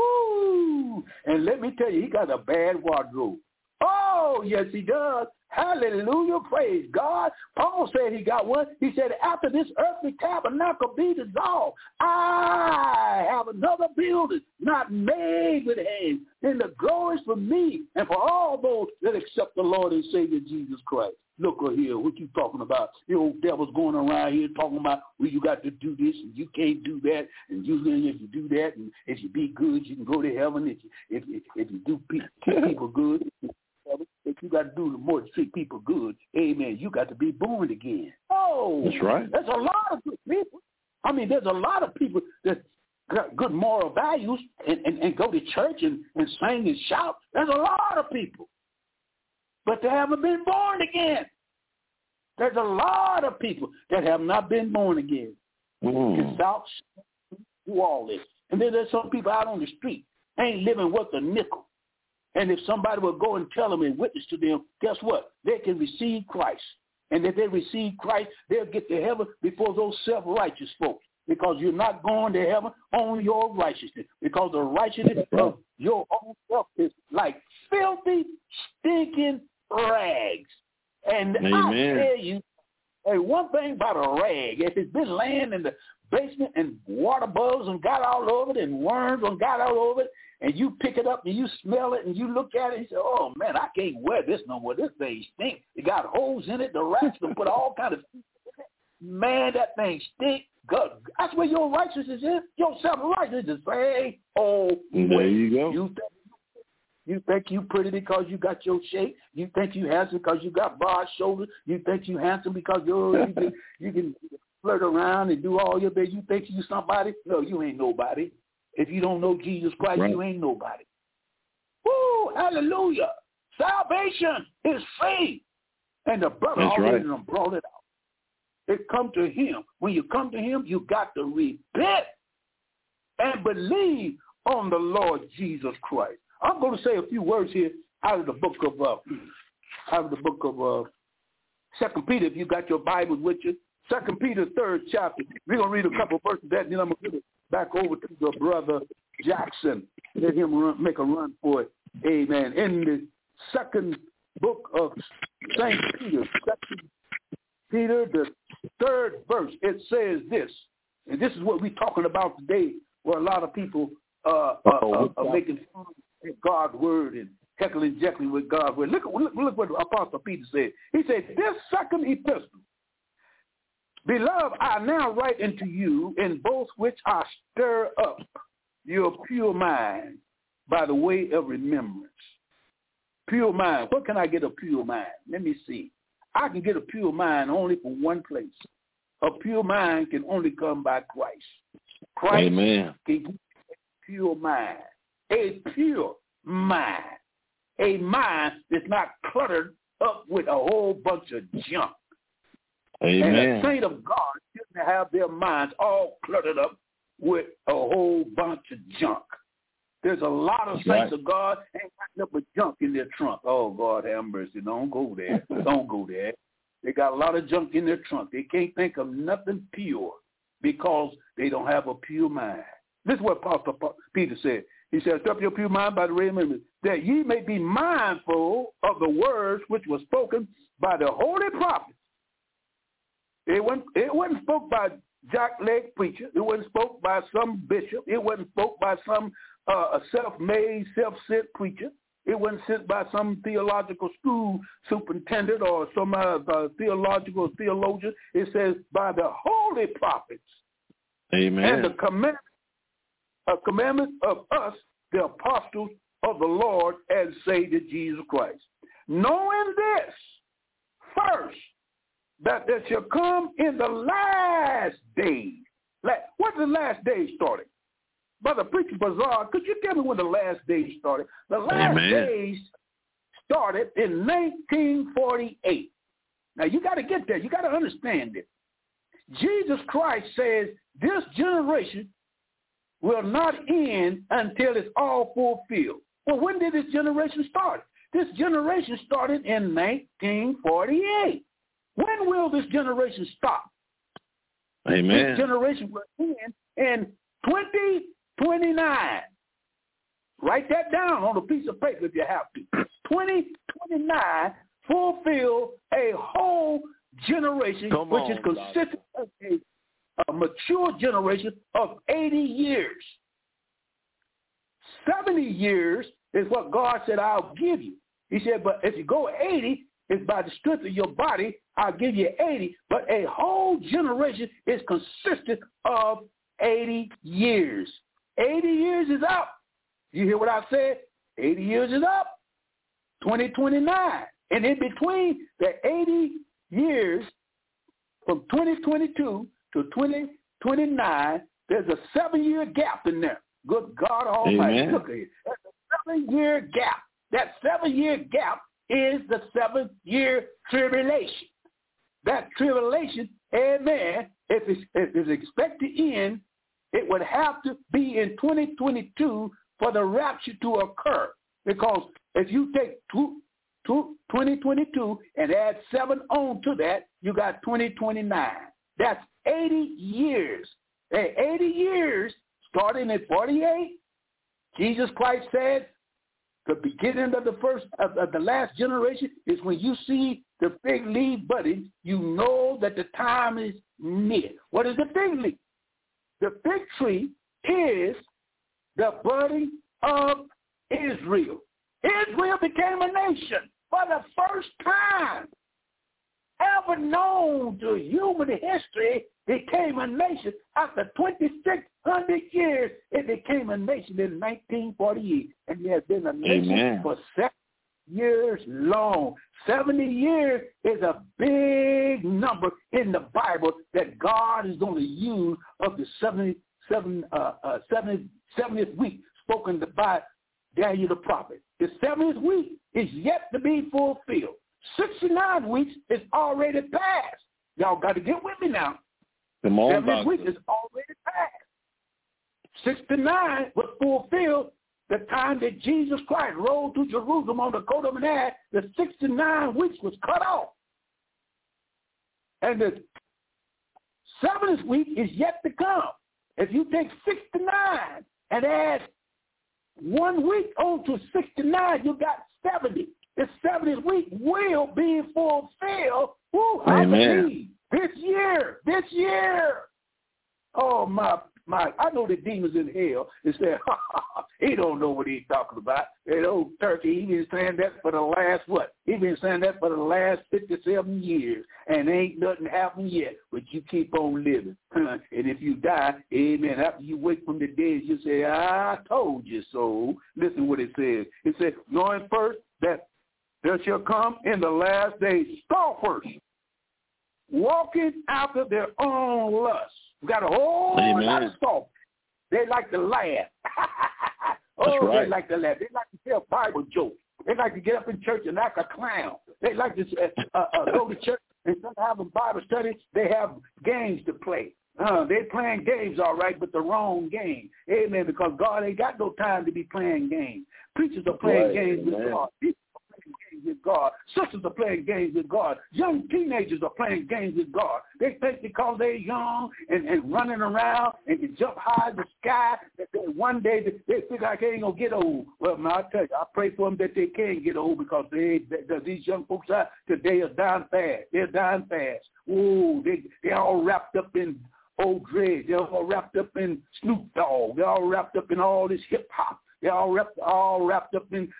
Woo! And let me tell you, he got a bad wardrobe. Oh, yes, he does. Hallelujah. Praise God. Paul said he got one. He said, after this earthly tabernacle be dissolved, I have another building not made with hands. And the glory is for me and for all those that accept the Lord and Savior Jesus Christ. Look here, what you talking about? The old devil's going around here talking about, well, you got to do this and you can't do that. And usually if you do that and if you be good, you can go to heaven. If you do treat people good, if you got to do more to treat people good, amen, you got to be born again. Oh, that's right. There's a lot of good people. I mean, there's a lot of people that got good moral values and go to church and sing and shout. There's a lot of people. but they haven't been born again. There's a lot of people that have not been born again. It's out do all this. And then there's some people out on the street ain't living worth a nickel. And if somebody will go and tell them and witness to them, guess what? They can receive Christ. And if they receive Christ, they'll get to heaven before those self-righteous folks. Because you're not going to heaven on your righteousness. Because the righteousness of your own self is like filthy, stinking rags. And I tell you, hey, one thing about a rag, if it's been laying in the basement and water bugs and got all over it and worms and got all over it, and you pick it up and you smell it and you look at it and you say, oh, man, I can't wear this no more. This thing stinks. It got holes in it. The rats can put all kind of man, that thing stink. God, that's where your righteousness is. Your self-righteousness is say, oh, there you go. You think you pretty because you got your shape. You think you handsome because you got broad shoulders. You think you handsome because you can flirt around and do all your best. You think you somebody. No, you ain't nobody. If you don't know Jesus Christ, you ain't nobody. Woo, hallelujah. Salvation is free. And the brother already brought it out. It come to him. When you come to him, you got to repent and believe on the Lord Jesus Christ. I'm going to say a few words here out of the book of 2 Peter. If you got your Bibles with you, 2 Peter 3rd chapter. We're going to read a couple of verses of that, and then I'm going to give it back over to the brother Jackson. Let him make a run for it. Amen. In the second book of St. Peter, 2 Peter, the 3rd verse, it says this, and this is what we're talking about today, where a lot of people are making fun of God's word and heckling jeckling with God's word. Look what Apostle Peter said. He said, this second epistle, beloved, I now write unto you, in both which I stir up your pure mind by the way of remembrance. Pure mind. What can I get a pure mind? Let me see. I can get a pure mind only from one place. A pure mind can only come by Christ. Christ can give a pure mind. A pure mind. A mind that's not cluttered up with a whole bunch of junk. Amen. And a saint of God shouldn't have their minds all cluttered up with a whole bunch of junk. There's a lot of saints of God ain't got up with junk in their trunk. Oh, God have mercy. Don't go there. Don't go there. They got a lot of junk in their trunk. They can't think of nothing pure because they don't have a pure mind. This is what Apostle Peter said. He said, stir up your pure mind by the remembrance, that ye may be mindful of the words which were spoken by the holy prophets. It wasn't spoke by jack-leg preacher. It wasn't spoke by some bishop. It wasn't spoke by some self-made, self-sent preacher. It wasn't sent by some theological school superintendent or some theological theologian. It says by the holy prophets. Amen. And the commandment of us, the apostles of the Lord and Savior Jesus Christ. Knowing this, first, that there shall come in the last days. What's the last days started? Brother Preacher Bazaar, could you tell me when the last days started? The last days started in 1948. Now, you got to get there. You got to understand it. Jesus Christ says this generation will not end until it's all fulfilled. Well, when did this generation start? This generation started in 1948. When will this generation stop? Amen. This generation will end in 2029. Write that down on a piece of paper if you have to. 2029 fulfill a whole generation, which is consistent of a mature generation of 80 years. 70 years is what God said, I'll give you. He said, but if you go 80, it's by the strength of your body, I'll give you 80. But a whole generation is consistent of 80 years. 80 years is up. You hear what I said? 80 years is up. 2029. And in between the 80 years from 2022 to 2029, there's a 7-year gap in there. Good God Almighty. Look at it. That's a 7-year gap. That 7-year gap is the 7-year tribulation. That tribulation, amen, if it's expected to end, it would have to be in 2022 for the rapture to occur. Because if you take 2022 and add 7 on to that, you got 2029. That's 80 years. 80 years, starting at 48, Jesus Christ said, the beginning of the last generation is when you see the fig leaf budding, you know that the time is near. What is the fig leaf? The fig tree is the budding of Israel. Israel became a nation for the first time ever known to human history. Became a nation after 2,600 years. It became a nation in 1948, and it has been a nation for 70 years long. 70 years is a big number in the Bible that God is going to use of the 70th week spoken by Daniel the prophet. The 70th week is yet to be fulfilled. 69 weeks is already passed. Y'all got to get with me now. 70th week is already passed. 69 was fulfilled the time that Jesus Christ rode to Jerusalem on the coat of an ass. The 69 weeks was cut off. And the 7th week is yet to come. If you take 69 and add 1 week on to 69, you got 70. The 70th week will be fulfilled. Woo, I believe this year. Oh, my, I know the demons in hell. They say, he don't know what he's talking about. That old turkey, he been saying that for the last, He been saying that for the last 57 years, and ain't nothing happened yet, but you keep on living. And if you die, amen, after you wake from the dead, you say, I told you so. Listen what it says. It says, knowing first that there shall come in the last days scoffers, walking after their own lusts. We got a whole lot of scoffers. They like to laugh. They like to laugh. They like to tell Bible jokes. They like to get up in church and act a clown. They like to go to church and instead of having Bible study, they have games to play. They're playing games, all right, but the wrong game. Amen, because God ain't got no time to be playing games. Preachers are playing games with God. People are playing games with God. Sisters are playing games with God. Young teenagers are playing games with God. They think because they're young and running around and can jump high in the sky, that one day they feel like they ain't going to get old. Well, man, I tell you, I pray for them that they can get old because these young folks out today are dying fast. They're dying fast. Ooh, they're all wrapped up in old dread. They're all wrapped up in Snoop Dogg. They're all wrapped up in all this hip hop. They're all wrapped up in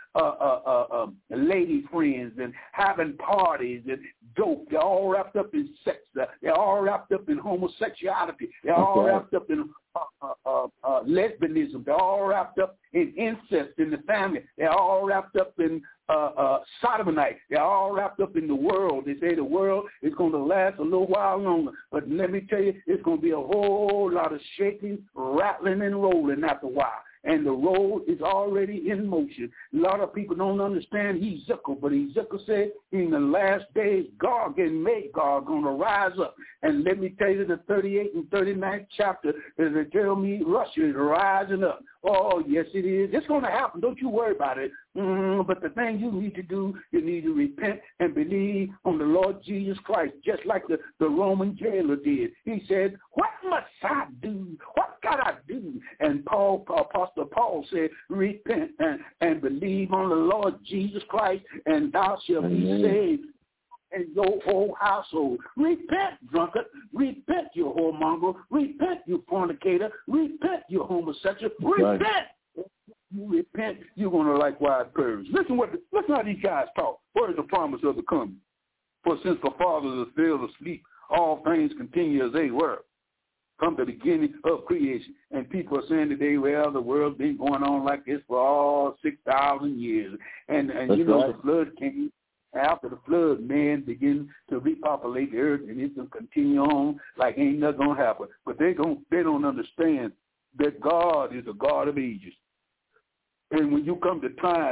lady friends and having parties and dope. They're all wrapped up in sex. They're all wrapped up in homosexuality. They're all wrapped up in lesbianism. They're all wrapped up in incest in the family. They're all wrapped up in sodomite. They're all wrapped up in the world. They say the world is going to last a little while longer. But let me tell you, it's going to be a whole lot of shaking, rattling, and rolling after a while. And the road is already in motion. A lot of people don't understand Ezekiel, but Ezekiel said in the last days, God and Magog going to rise up. And let me tell you, the 38th and 39th chapter, they tell me Russia is rising up. Oh, yes, it is. It's going to happen. Don't you worry about it. But the thing you need to do, you need to repent and believe on the Lord Jesus Christ, just like the Roman jailer did. He said, what must I do? What got I do? And Apostle Paul said, repent and believe on the Lord Jesus Christ, and thou shalt be saved and your whole household. Repent, drunkard. Repent, you whoremonger. Repent, you fornicator. Repent, you homosexual. Repent. You repent, you're going to likewise perish. Listen how these guys talk. What is the promise of the coming? For since the fathers are still asleep, all things continue as they were from the beginning of creation. And people are saying today, well, the world's been going on like this for all 6,000 years. And you know, the flood came. After the flood, man began to repopulate the earth, and it's going to continue on like ain't nothing going to happen. But they don't understand that God is a God of ages. And when you come to time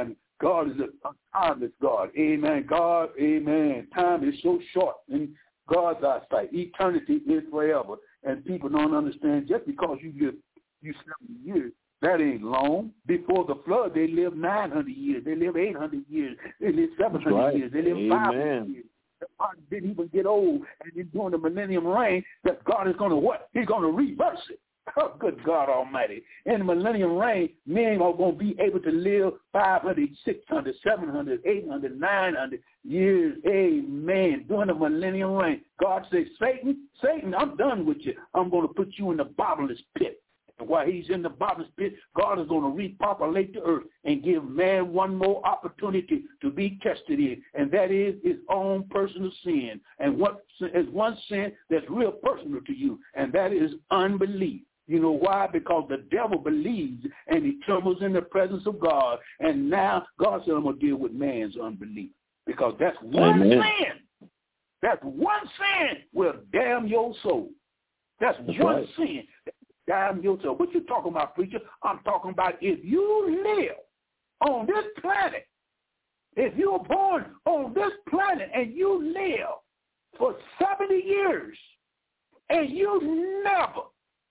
God is a timeless God. Amen. God, amen. Time is so short in God's eyesight. Eternity is forever. And people don't understand just because you live 70 years, that ain't long. Before the flood, they lived 900 years. They lived 800 years. They lived 700 years. They lived 500 years. God didn't even get old. And then during the millennium reign, that God is going to what? He's going to reverse it. Oh, good God Almighty. In the millennium reign, men are going to be able to live 500, 600, 700, 800, 900 years. Amen. During the millennium reign, God says, Satan, I'm done with you. I'm going to put you in the bottomless pit. And while he's in the bottomless pit, God is going to repopulate the earth and give man one more opportunity to be tested in, and that is his own personal sin. And what is one sin that's real personal to you, and that is unbelief. You know why? Because the devil believes and he trembles in the presence of God. And now God said, I'm going to deal with man's unbelief. Because that's one sin. That's one sin will damn your soul. That's one sin. Damn your soul. What you talking about, preacher? I'm talking about if you live on this planet, if you were born on this planet and you live for 70 years and you never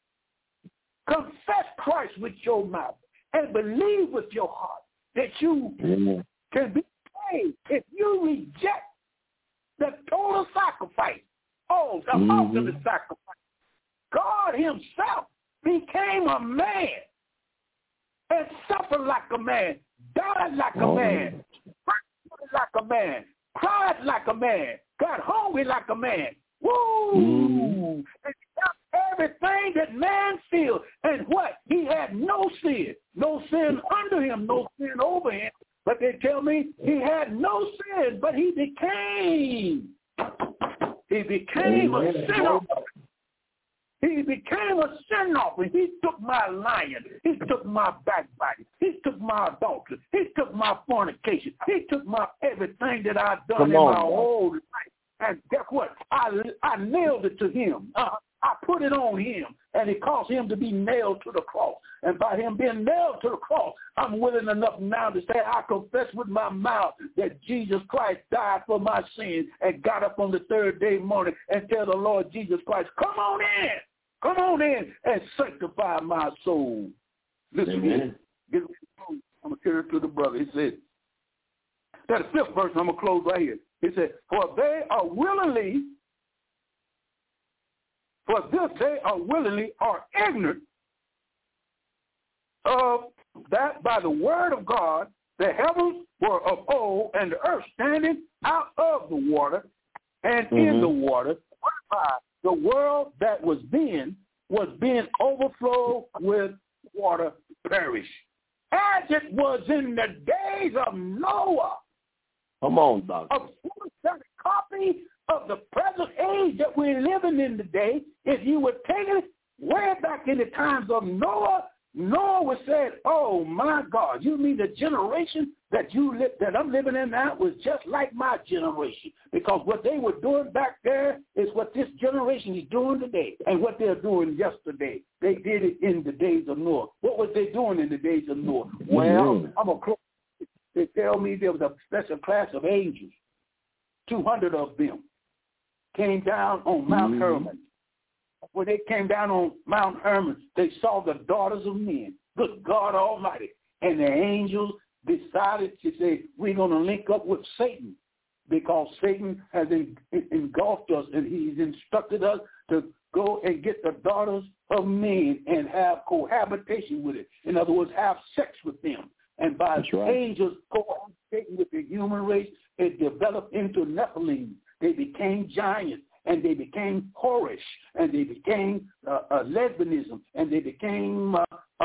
confess Christ with your mouth and believe with your heart that you can be saved, if you reject the total sacrifice, the ultimate sacrifice, God himself became a man and suffered like a man, died like a man, like a man, cried like a man, got hungry like a man. Woo! And everything that man feels. And what? He had no sin. No sin under him, no sin over him. But they tell me he had no sin, but he became a sin offering. He became a sin offering. He took my lying. He took my backbiting. He took my adultery. He took my fornication. He took my everything that I've done in my whole life. And guess what? I nailed it to him. I put it on him, and it caused him to be nailed to the cross. And by him being nailed to the cross, I'm willing enough now to say I confess with my mouth that Jesus Christ died for my sins and got up on the third day morning and tell the Lord Jesus Christ, come on in and sanctify my soul. Listen here. I'm going to turn to the brother. He said, that's the 5th verse. I'm going to close right here. He said, for this they are willingly are ignorant of that by the word of God the heavens were of old, and the earth standing out of the water and in the water, whereby the world that was being overflowed with water perish. As it was in the days of Noah. Come on, Doctor. A copy of the present age that we're living in today, if you would take it way back in the times of Noah, Noah was said, oh, my God, you mean the generation that I'm living in now was just like my generation. Because what they were doing back there is what this generation is doing today and what they're doing yesterday. They did it in the days of Noah. What was they doing in the days of Noah? Well, I'm going to close. They tell me there was a special class of angels. 200 of them came down on Mount Hermon. When they came down on Mount Hermon, they saw the daughters of men. Good God Almighty. And the angels decided to say, we're going to link up with Satan because Satan has engulfed us and he's instructed us to go and get the daughters of men and have cohabitation with it. In other words, have sex with them. And by angels cohabitating with the human race, it developed into Nephilim. They became giants, and they became whorish, and they became lesbianism, and they became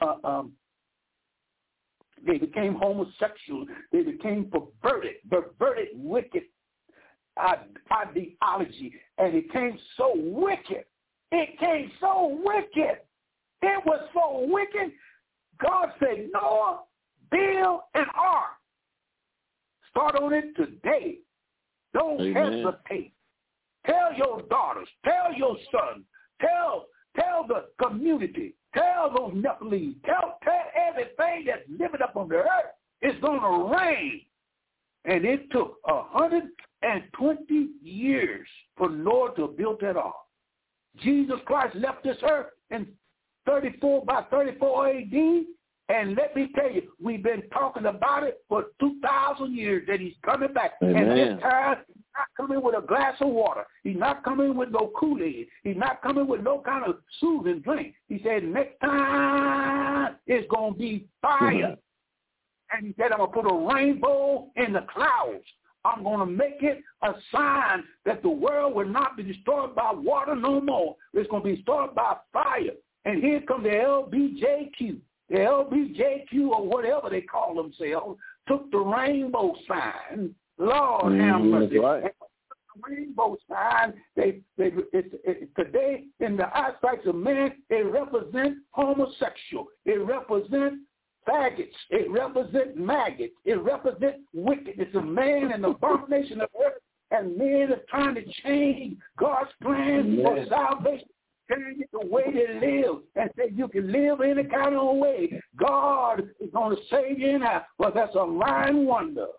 homosexual. They became perverted, wicked ideology, and it came so wicked. It came so wicked. It was so wicked. God said, Noah, build an ark. Start on it today. Don't hesitate. Tell your daughters. Tell your sons. Tell the community. Tell those Nephilim. Tell everything that's living up on the earth It's going to rain. And it took 120 years for Noah to have built that ark. Jesus Christ left this earth in 34 AD. And let me tell you, we've been talking about it for 2,000 years that he's coming back. Amen. And this time, he's not coming with a glass of water. He's not coming with no Kool-Aid. He's not coming with no kind of soothing drink. He said, next time, it's going to be fire. Mm-hmm. And he said, I'm going to put a rainbow in the clouds. I'm going to make it a sign that the world will not be destroyed by water no more. It's going to be destroyed by fire. And here comes the LBJQ. The LBJQ, or whatever they call themselves, took the rainbow sign. Lord have mercy. Right. The rainbow sign, today, in the eyesight of man, it represents homosexual. It represents faggots. It represents maggots. It represents wickedness of man and the abomination of earth. And men are trying to change God's plan for salvation. Change the way they live and say you can live any kind of way. God is going to save you now. Well, that's a lying wonder,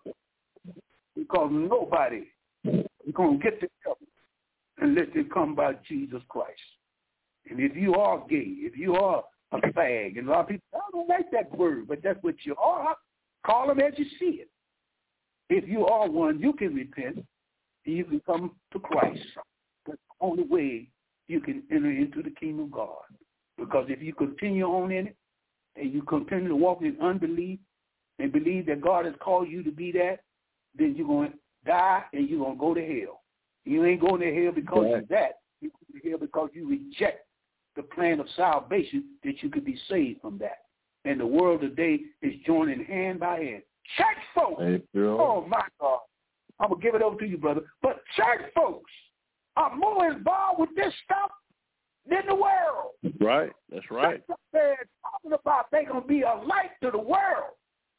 because nobody is going to get to heaven unless they come by Jesus Christ. And if you are gay, if you are a fag, and a lot of people, I don't like that word, but that's what you are. Call them as you see it. If you are one, you can repent and you can come to Christ. That's the only way you can enter into the kingdom of God. Because if you continue on in it, and you continue to walk in unbelief and believe that God has called you to be that, then you're going to die and you're going to go to hell. You ain't going to hell because of that. You're going to hell because you reject the plan of salvation that you could be saved from that. And the world today is joining hand by hand. Church folks, oh my God, I'm going to give it over to you, brother. But church folks are more involved with this stuff than the world. Right, that's right. They're talking about they're going to be a light to the world.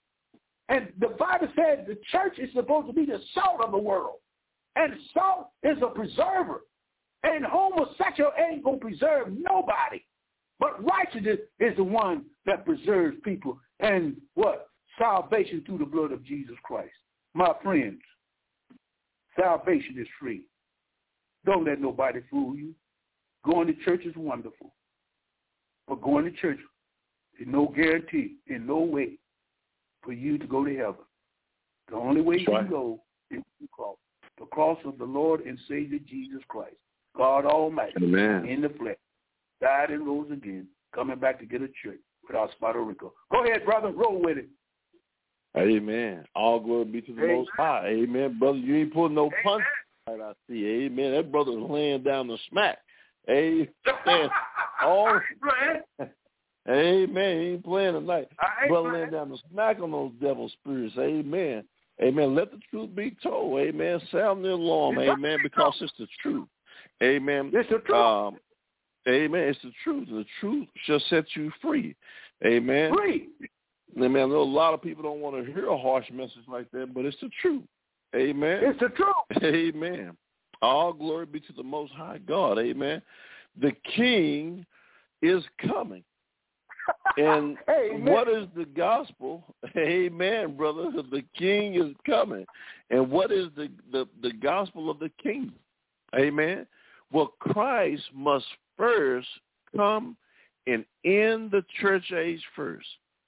And the Bible says the church is supposed to be the salt of the world. And salt is a preserver. And homosexual ain't going to preserve nobody. But righteousness is the one that preserves people. And what? Salvation through the blood of Jesus Christ. My friends, salvation is free. Don't let nobody fool you. Going to church is wonderful. But going to church is no guarantee, in no way, for you to go to heaven. The only way you can go is the cross of the Lord and Savior Jesus Christ, God Almighty, in the flesh, died and rose again, coming back to get a church without spot or wrinkle. Go ahead, brother, roll with it. Amen. All glory be to the Most High. Amen, brother. You ain't pulling no punch. I see. Amen. That brother's laying down the smack. Amen. Oh, amen. He ain't playing tonight. Brother laying down the smack on those devil spirits. Amen. Amen. Let the truth be told. Amen. Sound the alarm. Amen. Because it's the truth. Amen. It's the truth. Amen. It's the truth. The truth shall set you free. Amen. Free. Amen. I know a lot of people don't want to hear a harsh message like that, but it's the truth. Amen. It's the truth. Amen. All glory be to the Most High God. Amen. The King is coming. And what is the gospel? Amen, brother. The King is coming. And what is the gospel of the kingdom? Amen. Well, Christ must first come and end the church age first.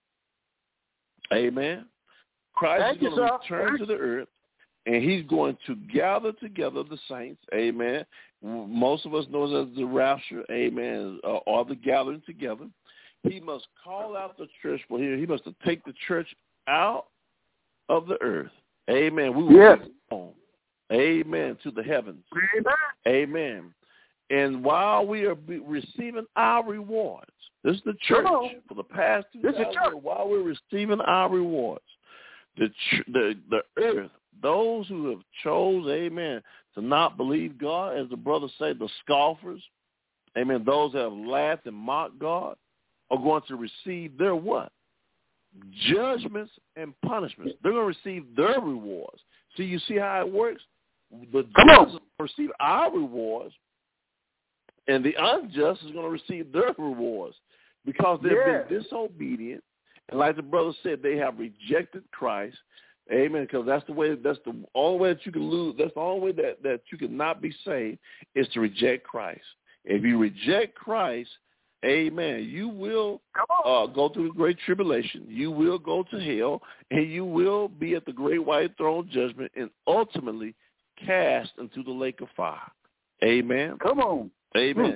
Amen. Christ is going to return to the earth, and he's going to gather together the saints. Amen. Most of us know it as the rapture. Amen. Or the gathering together. He must call out the church for here. He must take the church out of the earth. Amen. We will be home. Amen. To the heavens. Amen. And while we are receiving our rewards, this is the church for the past 2,000 years. While we're receiving our rewards, the earth, those who have chose, amen, to not believe God, as the brothers say, the scoffers, amen, those that have laughed and mocked God, are going to receive their what? Judgments and punishments. They're going to receive their rewards. So you see how it works? The just receive our rewards, and the unjust is going to receive their rewards because they've been disobedient And like the brother said, they have rejected Christ. Amen. Because that's the only way that you can lose. That's the only way that you can not be saved is to reject Christ. If you reject Christ, amen, you will go through the great tribulation. You will go to hell, and you will be at the great white throne judgment and ultimately cast into the lake of fire. Amen. Come on. Amen.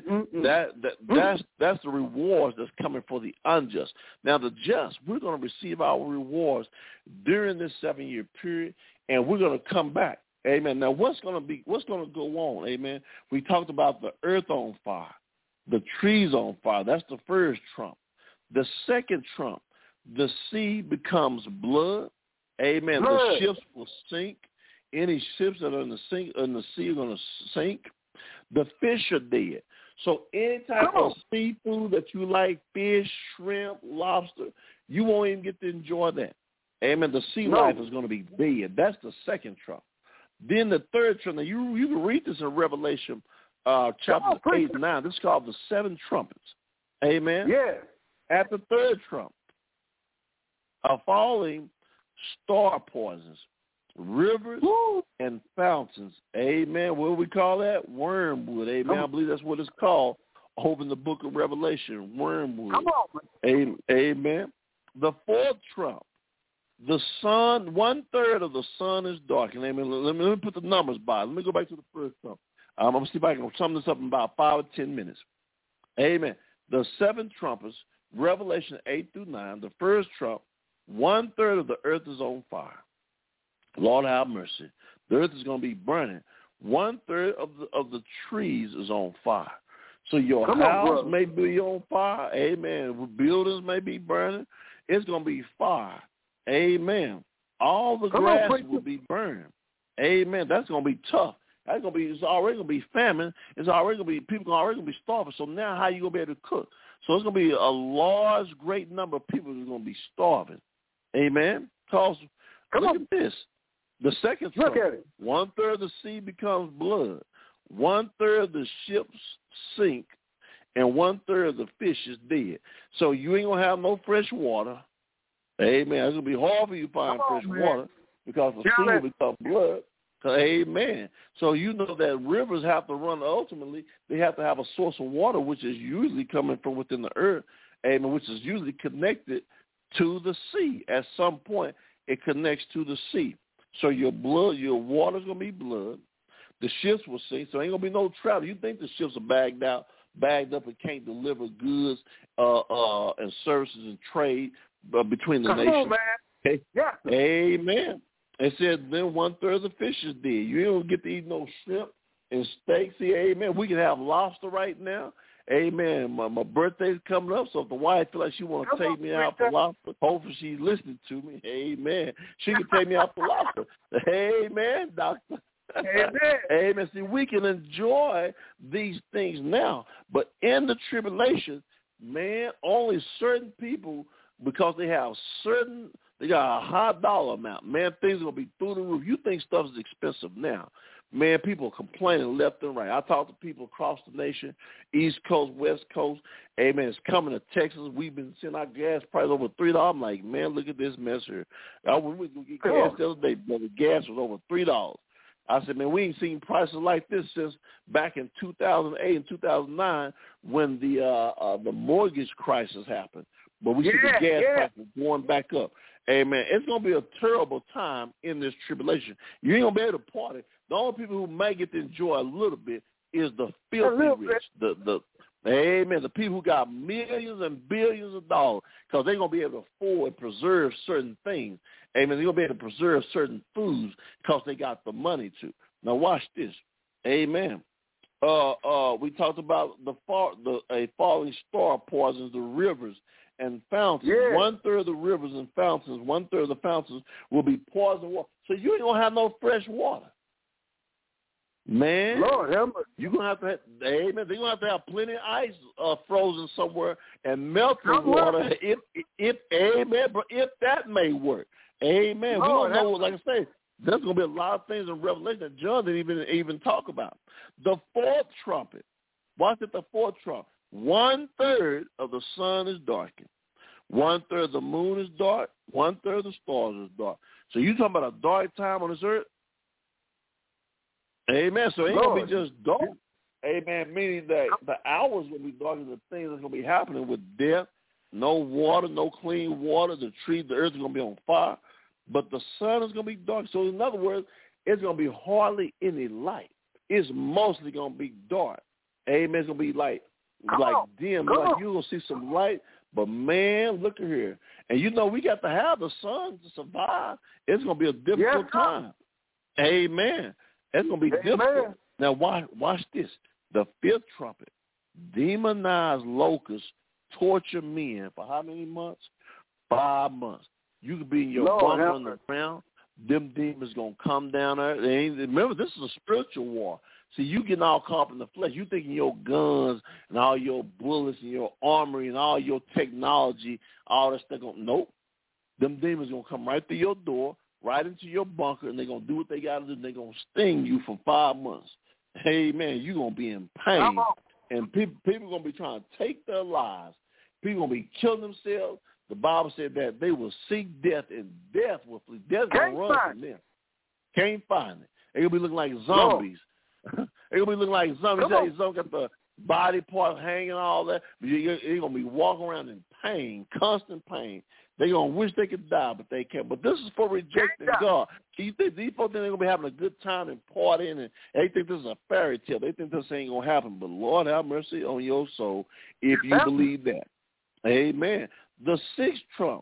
That's the rewards that's coming for the unjust. Now the just, we're going to receive our rewards during this 7-year period, and we're going to come back. Amen. Now what's going to go on? Amen. We talked about the earth on fire, the trees on fire. That's the first trump. The second trump, the sea becomes blood. Amen. Blood. The ships will sink. Any ships that are in the sea are going to sink. The fish are dead. So any type of seafood that you like, fish, shrimp, lobster, you won't even get to enjoy that. Amen. The sea life is going to be dead. That's the second trump. Then the third trump. Now you can read this in Revelation chapters 8 and 9. This is called the seven trumpets. Amen. Yeah. At the third trump, a falling star poisons rivers and fountains. Amen. What do we call that? Wormwood. Amen. I believe that's what it's called over in the book of Revelation. Wormwood. Come on. Amen. The fourth trump. The sun, 1/3 of the sun is darkened. Amen. Let me put the numbers by. Let me go back to the first trump. I'm going to see if I can sum this up in about 5 or 10 minutes. Amen. The seven trumpets, Revelation 8 through 9. The first trump, 1/3 of the earth is on fire. Lord have mercy. The earth is going to be burning. 1/3 of the trees is on fire. So your house may be on fire. Amen. Buildings may be burning. It's going to be fire. Amen. All the grass will be burned. Amen. That's going to be tough. It's already going to be famine. It's already going to be, people are already going to be starving. So now how are you going to be able to cook? So it's going to be a large, great number of people who are going to be starving. Amen. Because look at this. The second trump, 1/3 of the sea becomes blood. 1/3 of the ships sink, and 1/3 of the fish is dead. So you ain't going to have no fresh water. Amen. It's going to be hard for you to find fresh water because the sea will become blood. Amen. So you know that rivers have to run ultimately. They have to have a source of water, which is usually coming from within the earth, amen, which is usually connected to the sea. At some point, it connects to the sea. So your water's going to be blood. The ships will sink, so ain't going to be no travel. You think the ships are bagged up and can't deliver goods and services and trade between the nations. On, man. Okay? Yeah. Amen. It said then 1/3 of the fish is dead. You don't get to eat no shrimp and steak. See, amen. We can have lobster right now. Amen. My birthday's coming up, so if the wife feels like she want to take me out for lobster, hopefully she's listening to me. Amen. She can take me out for lobster. Amen, doctor. Amen. Amen. See, we can enjoy these things now, but in the tribulation, man, only certain people, because they got a high dollar amount. Man, things are going to be through the roof. You think stuff is expensive now. Man, people are complaining left and right. I talk to people across the nation, East Coast, West Coast. Amen. It's coming to Texas. We've been seeing our gas price over $3. I'm like, man, look at this mess here. We were going to get gas the other day, but the gas was over $3. I said, man, we ain't seen prices like this since back in 2008 and 2009 when the mortgage crisis happened. But we see the gas prices going back up. Amen. It's going to be a terrible time in this tribulation. You ain't going to be able to party. The only people who may get to enjoy a little bit is the filthy rich. Amen. The people who got millions and billions of dollars because they're going to be able to afford and preserve certain things. Amen. They're going to be able to preserve certain foods because they got the money to. Now watch this. Amen. We talked about a falling star poisons the rivers and fountains. 1/3 of the rivers and fountains, 1/3 of the fountains will be poisoned water. So you ain't going to have no fresh water. Man, Lord, you're going to have to, amen, they're going to have to have plenty of ice frozen somewhere and melt the water if that may work. Amen. Lord, we don't know, like I say, there's going to be a lot of things in Revelation that John didn't even talk about. The fourth trumpet. Watch it, the fourth trumpet. 1/3 of the sun is darkened. 1/3 of the moon is dark. 1/3 of the stars is dark. So you talking about a dark time on this earth? Amen. So it ain't going to be just dark. Amen. Meaning that the hours will be dark and the things that's going to be happening with death, no water, no clean water. The tree, the earth is going to be on fire. But the sun is going to be dark. So in other words, it's going to be hardly any light. It's mostly going to be dark. Amen. It's going to be like dim. Like you're going to see some light. But, man, look at here. And, you know, we got to have the sun to survive. It's going to be a difficult time. Amen. It's going to be difficult. Now, watch this. The fifth trumpet, demonized locusts torture men for how many months? 5 months. You could be in your bunker on the ground. Them demons going to come down there. Remember, this is a spiritual war. See, you getting all caught up in the flesh. You thinking your guns and all your bullets and your armory and all your technology, all that stuff. Nope. Them demons going to come right through your door, right into your bunker, and they're going to do what they got to do, and they're going to sting you for 5 months. Hey, man, you're going to be in pain. And people are going to be trying to take their lives. People are going to be killing themselves. The Bible said that they will seek death, and death will flee. Death's going to run from them. Can't find it. They're going to be looking like zombies. They're going to be looking like zombies. Some got the body parts hanging, all that. But you're going to be walking around in pain, constant pain. They're going to wish they could die, but they can't. But this is for rejecting God. You think these folks think they're going to be having a good time and partying, and they think this is a fairy tale. They think this ain't going to happen. But Lord have mercy on your soul if you believe that. Amen. The sixth trump,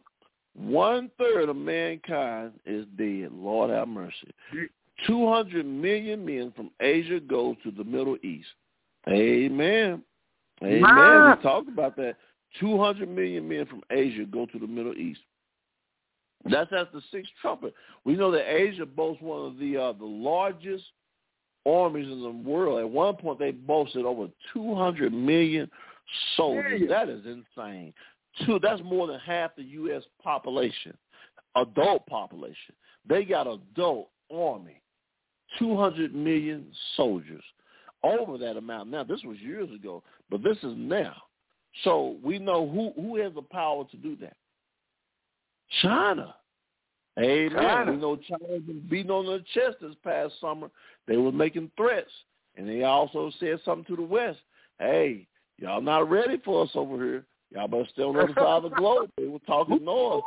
1/3 of mankind is dead. Lord have mercy. 200 million men from Asia go to the Middle East. Amen. Amen. We talked about that. 200 million men from Asia go to the Middle East. That's at the sixth trumpet. We know that Asia boasts one of the largest armies in the world. At one point, they boasted over 200 million soldiers. That is insane. That's more than half the U.S. population, adult population. They got adult army, 200 million soldiers, over that amount. Now, this was years ago, but this is now. So we know who has the power to do that. China. Amen. We know China's been beating on their chest this past summer. They were making threats, and they also said something to the West. Hey, y'all not ready for us over here. Y'all better stay on the other side of the globe. They were talking north.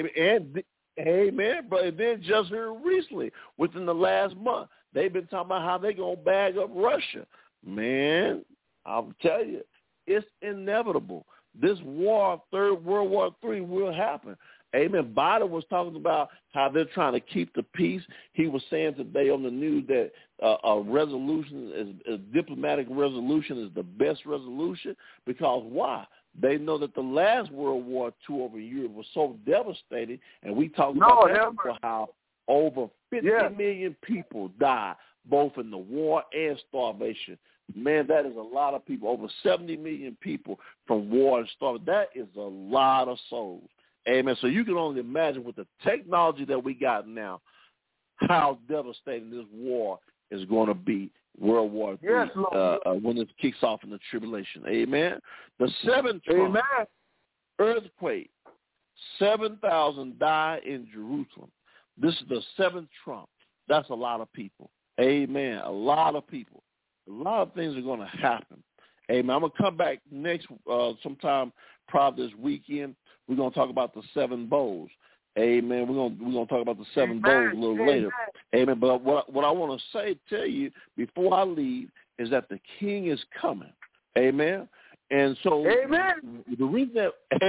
Amen. But then just here recently, within the last month, they've been talking about how they're going to bag up Russia. Man, I'll tell you, it's inevitable. This war, Third World War III, will happen. Amen. Biden was talking about how they're trying to keep the peace. He was saying today on the news that a resolution, a diplomatic resolution is the best resolution because why? They know that the last World War II over Europe was so devastating, and we talked about that before, how over 50 million people died, both in the war and starvation. Man, that is a lot of people, over 70 million people from war and starvation. That is a lot of souls. Amen. So you can only imagine with the technology that we got now, how devastating this war is going to be. World War III, when it kicks off in the tribulation. Amen. The seventh trump, earthquake, 7,000 die in Jerusalem. This is the seventh trump. That's a lot of people. Amen. A lot of people. A lot of things are going to happen. Amen. I'm going to come back next sometime, probably this weekend. We're going to talk about the seven bowls. Amen. We're gonna talk about the seven bowls a little later. Amen. But what I want to tell you before I leave is that the King is coming. Amen. And so the reason that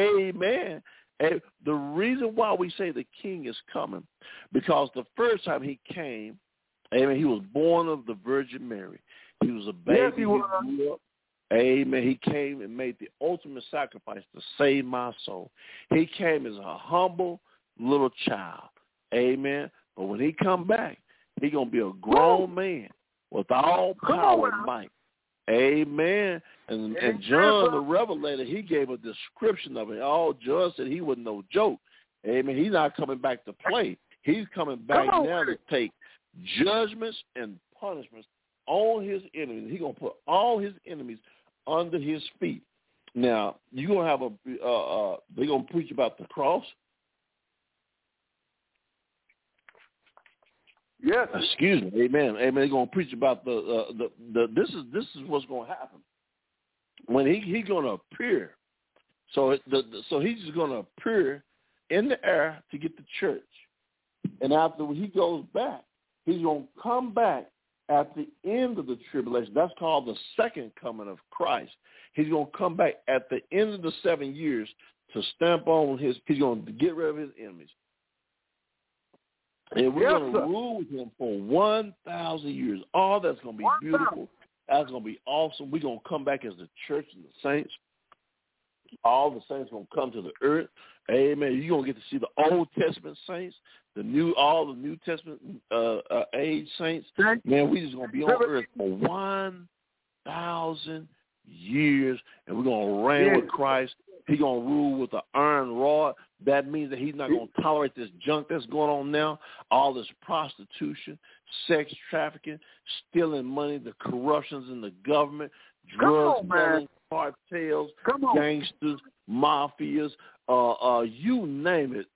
the reason why we say the King is coming, because the first time he came, amen, he was born of the Virgin Mary. He was a baby. Yes, he was. Amen. He came and made the ultimate sacrifice to save my soul. He came as a humble little child. Amen. But when he come back, he going to be a grown man with all power and might. Amen. And John the Revelator, he gave a description of it. John said he was no joke. Amen. He's not coming back to play. He's coming back now to take judgments and punishments on his enemies. He's going to put all his enemies under his feet. Now, you're going to have they're going to preach about the cross. Yes. Excuse me. Amen. Amen. They're going to preach about this is what's going to happen. When he's going to appear. So he's just going to appear in the air to get the church. And after he goes back, he's going to come back at the end of the tribulation. That's called the second coming of Christ. He's going to come back at the end of the 7 years to stamp on he's going to get rid of his enemies. And we're going to rule with him for 1,000 years. Oh, that's going to be beautiful. That's going to be awesome. We're going to come back as the church and the saints. All the saints going to come to the earth. Amen. You're going to get to see the Old Testament saints, all the New Testament age saints. Man, we just going to be on earth for 1,000 years, and we're going to reign with Christ. He's going to rule with an iron rod. That means that he's not going to tolerate this junk that's going on now, all this prostitution, sex trafficking, stealing money, the corruptions in the government, drug smuggling, cartels, gangsters, mafias, you name it,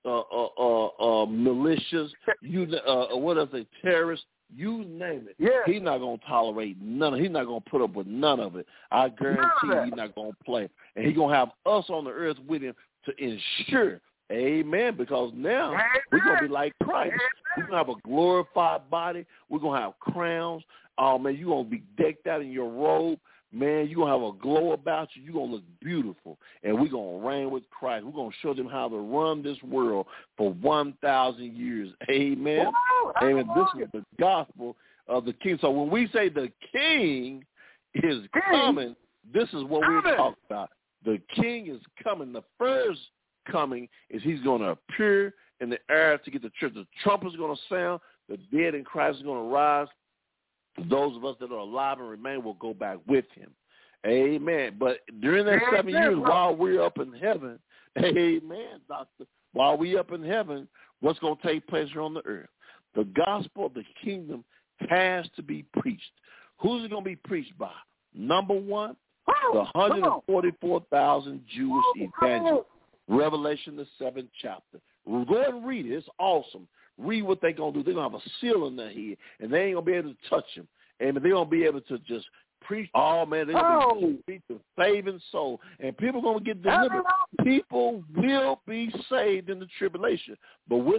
militias, what else they terrorists, you name it. Yeah. He's not going to tolerate none of it. He's not going to put up with none of it. I guarantee he's not going to play. And he's going to have us on the earth with him to ensure, amen, because now we're going to be like Christ. We're going to have a glorified body. We're going to have crowns. Oh, man, you're going to be decked out in your robe. Man, you're going to have a glow about you. You're going to look beautiful. And we're going to reign with Christ. We're going to show them how to run this world for 1,000 years. Amen. Wow, amen. This is the gospel of the King. So when we say the King is coming, this is what we're talking about. The King is coming. The first coming is he's going to appear in the air to get the church. The trumpet's going to sound. The dead in Christ is going to rise. Those of us that are alive and remain will go back with him. Amen. But during that 7 years, while we're up in heaven, amen, doctor, while we're up in heaven, what's going to take place here on the earth? The gospel of the kingdom has to be preached. Who's it going to be preached by? Number one, the 144,000 Jewish evangelists. Revelation, the 7th chapter. Go ahead and read it. It's awesome. Read what they're going to do. They're going to have a seal in their head, and they ain't going to be able to touch him. And they're going to be able to just preach. Oh, man, they're going to be preach the saving soul. And people are going to get delivered. People will be saved in the tribulation. But we're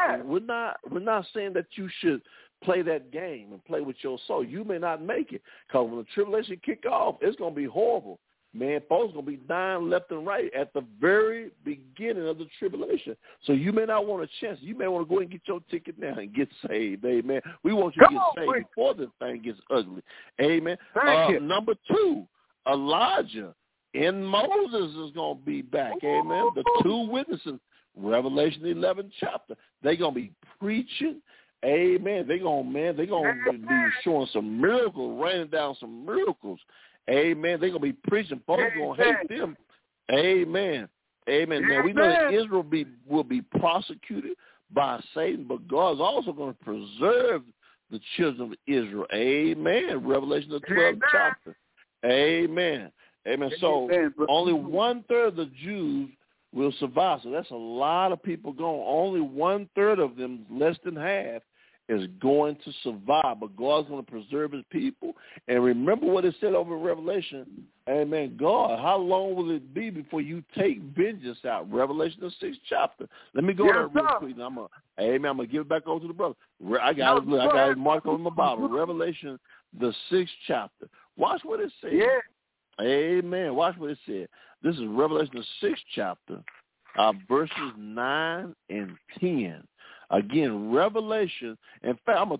not saying that you should play that game and play with your soul. You may not make it, because when the tribulation kick off, it's going to be horrible. Man, folks going to be dying left and right at the very beginning of the tribulation. So you may not want a chance. You may want to go and get your ticket now and get saved. Amen. We want you to get saved before this thing gets ugly. Amen. Number two, Elijah and Moses is going to be back. Amen. The two witnesses, Revelation 11th chapter. They're going to be preaching. Amen. They're going to be showing some miracles, raining down some miracles. Amen. They're going to be preaching. Folks are going to hate them. Amen. Amen. Now, we know that Israel will be prosecuted by Satan, but God's also going to preserve the children of Israel. Amen. Revelation, the 12th chapter. Amen. Amen. So only 1/3 of the Jews will survive. So that's a lot of people going. Only 1/3 of them, less than half, is going to survive, but God's going to preserve his people. And remember what it said over in Revelation. Amen. God, how long will it be before you take vengeance out? Revelation, the 6th chapter. Let me go there real quick. I'm going to give it back over to the brother. I got it marked on my Bible. Revelation, the 6th chapter. Watch what it says. Yeah. Amen. Watch what it said. This is Revelation, the 6th chapter, verses 9 and 10. Again, Revelation. In fact, I'm gonna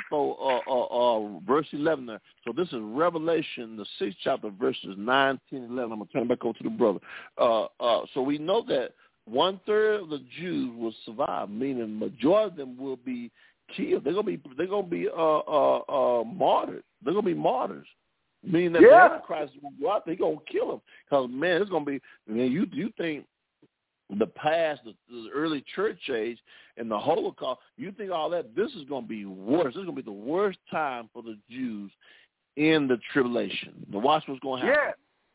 throw verse 11 there. So this is Revelation, the 6th chapter, verses 9, 10, 11. I'm gonna turn it back over to the brother. So we know that 1/3 of the Jews will survive, meaning majority of them will be killed. They're gonna be martyred. They're gonna be martyrs. Meaning that the Antichrist will go out, they're gonna kill them. Because man, it's gonna be. Man, you think the past, the early church age, and the Holocaust, you think all that, this is going to be worse. This is going to be the worst time for the Jews in the tribulation. Now watch what's going to happen.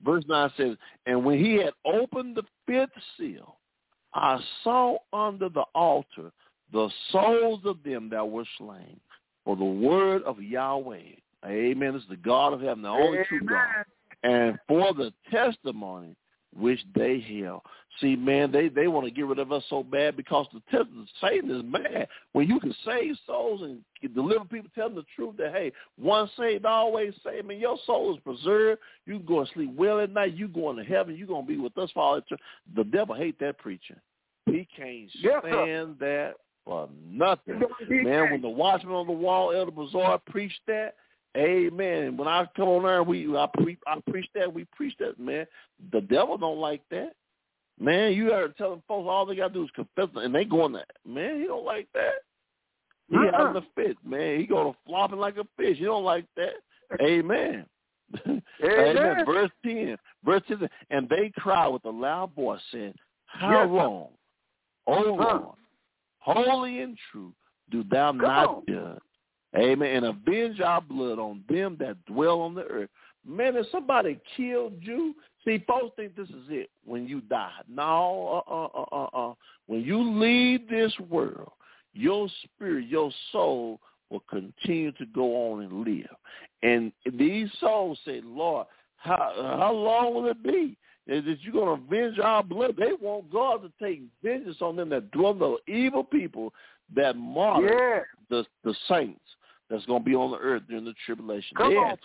Verse 9 says, and when he had opened the fifth seal, I saw under the altar the souls of them that were slain for the word of Yahweh. Amen. This is the God of heaven, the only true God. And for the testimony which they held. See, man, they want to get rid of us so bad because Satan is mad. When you can save souls and deliver people, tell them the truth that, hey, once saved, always saved. Man, your soul is preserved. You can go and sleep well at night. You going to heaven. You're going to be with us for all eternity. The devil hates that preaching. He can't stand that for nothing. Man, when the watchman on the wall, Elder Bazar, preached that, amen. When I come on there, I preach that, man. The devil don't like that. Man, you are telling folks all they got to do is confess, and they going that. Man, he don't like that. He having a fit, man. He going to flopping like a fish. He don't like that. Amen. Amen. Verse 10. And they cried with a loud voice, saying, how long, O Lord, holy and true, do thou not judge? Amen. And avenge our blood on them that dwell on the earth. Man, if somebody killed you, see, folks think this is it when you die. No, When you leave this world, your spirit, your soul will continue to go on and live. And these souls say, Lord, how long will it be? Is that you're going to avenge our blood? They want God to take vengeance on them that dwell, the evil people that martyr the saints that's going to be on the earth during the tribulation.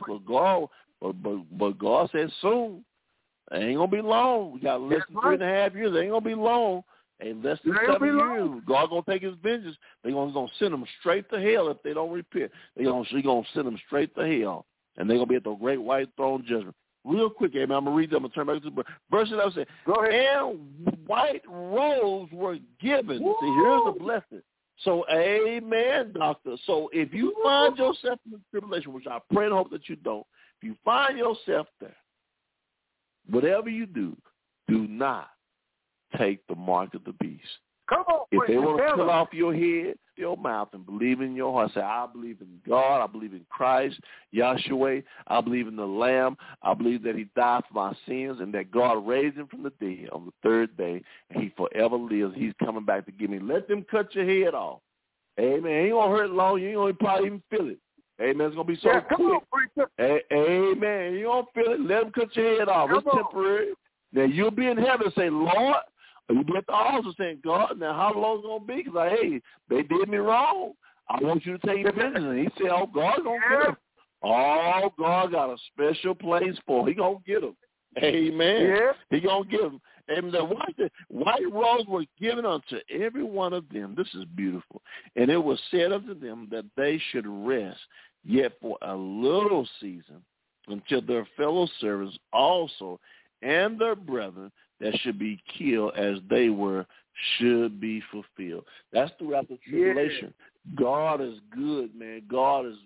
But God said soon. It ain't going to be long. We got less than 3.5 years. It ain't going to be long. Ain't less than 7 years. God going to take his vengeance. They're going to send them straight to hell if they don't repent. They're going to send them straight to hell. And they're going to be at the great white throne judgment. Real quick, amen. I'm going to read them. I'm going to turn back to the verse 11 says, and white robes were given. Woo! See, here's the blessing. So, amen, doctor. So if you find yourself in the tribulation, which I pray and hope that you don't, if you find yourself there, whatever you do, do not take the mark of the beast. Come on, if they want to cut off your head, your mouth, and believe in your heart, say, I believe in God, I believe in Christ, Yahshua, I believe in the Lamb, I believe that he died for my sins and that God raised him from the dead on the third day, and he forever lives. He's coming back to get me. Let them cut your head off. Amen. It ain't going to hurt long. You ain't going to probably even feel it. Amen. It's going to be so quick. Amen. You don't feel it. Let them cut your head off. It's temporary. Now, you'll be in heaven and say, Lord, you'll be at the altar saying, God, now how long is it going to be? Because, hey, they did me wrong. I want you to take vengeance. And he said, oh, God's going to get them. Oh, God got a special place for him. He going to get them. Amen. Yeah. He going to get them. And the white robes were given unto every one of them. This is beautiful. And it was said unto them that they should rest yet for a little season until their fellow servants also and their brethren that should be killed as they were should be fulfilled. That's throughout the tribulation. Yeah. God is good, man. God is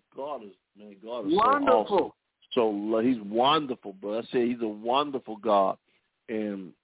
wonderful. So awesome. So he's wonderful, but I say he's a wonderful God. And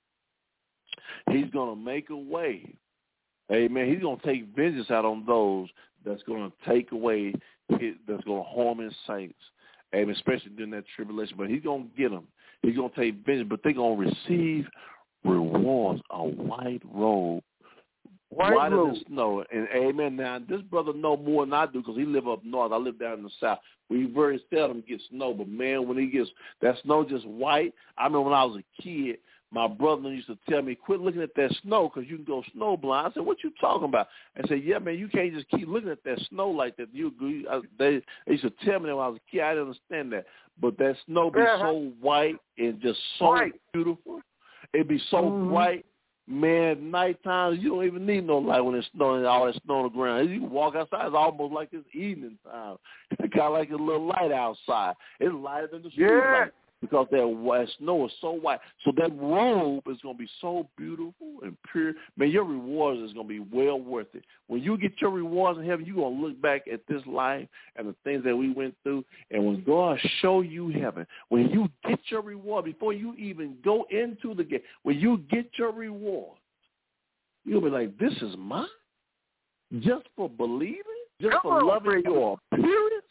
he's going to make a way. Amen. He's going to take vengeance out on those that's going to take away, that's going to harm his saints. Amen. Especially during that tribulation. But he's going to get them. He's going to take vengeance, but they're going to receive rewards, a white robe. Whiter than snow. And amen. Now, this brother know more than I do because he live up north. I live down in the south. We very seldom get snow, but, man, when he gets that snow just white, I remember when I was a kid, my brother used to tell me, quit looking at that snow because you can go snow blind. I said, what you talking about? I said, yeah, man, you can't just keep looking at that snow like that. They used to tell me that when I was a kid. I didn't understand that. But that snow be so white and just so beautiful. It'd be so bright. Man, nighttime, you don't even need no light when it's snowing, all that snow on the ground. You can walk outside. It's almost like it's evening time. It's kind of like a little light outside. It's lighter than the street light because that snow is so white. So that robe is going to be so beautiful and pure. Man, your rewards is going to be well worth it. When you get your rewards in heaven, you're going to look back at this life and the things that we went through. And when God show you heaven, when you get your reward, before you even go into the gate, when you get your reward, you'll be like, this is mine? Just for believing? Just for loving your appearance?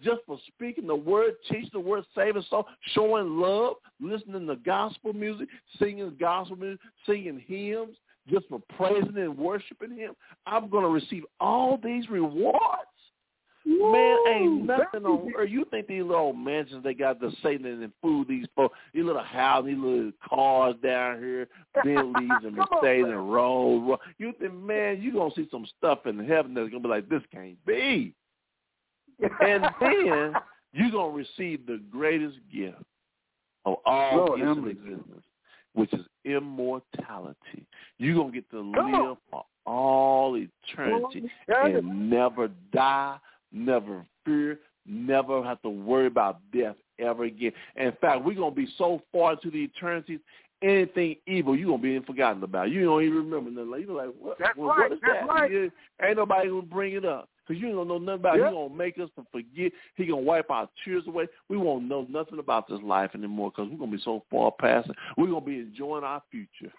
just for speaking the word, teaching the word, saving soul, showing love, listening to gospel music, singing gospel music, singing hymns, just for praising and worshiping him, I'm going to receive all these rewards. Woo, man, ain't nothing on earth. You think these little mansions they got the Satan and food, these folks, these little houses, these little cars down here, Bentleys and Mercedes and Rolls. You think, man, you going to see some stuff in heaven that's going to be like, this can't be. And then you're going to receive the greatest gift of all gifts in existence, which is immortality. You're going to get to live for all eternity and never die, never fear, never have to worry about death ever again. And in fact, we're going to be so far into the eternities, anything evil, you're going to be forgotten about. You don't even remember nothing. You're like, what is that? Right. Ain't nobody going to bring it up. Because you don't know nothing about it. He's going to make us to forget. He's going to wipe our tears away. We won't know nothing about this life anymore because we're going to be so far past it. We're going to be enjoying our future.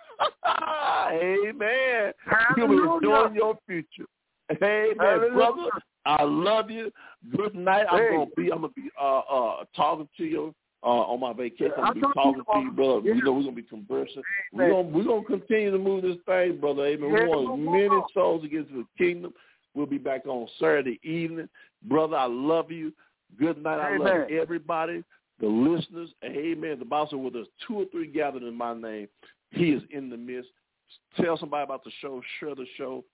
Amen. You're going to be enjoying your future. Amen. Brother, I love you. Good night. I'm going to be talking to you on my vacation. I'm going to be talking to you, brother. You know, we're going to be conversing. We're going to continue to move this thing, brother. Amen. We want as many souls to get to the kingdom. We'll be back on Saturday evening. Brother, I love you. Good night. I love everybody, the listeners. Amen. The Bible says, where there's 2 or 3 gathered in my name, he is in the midst. Tell somebody about the show. Share the show.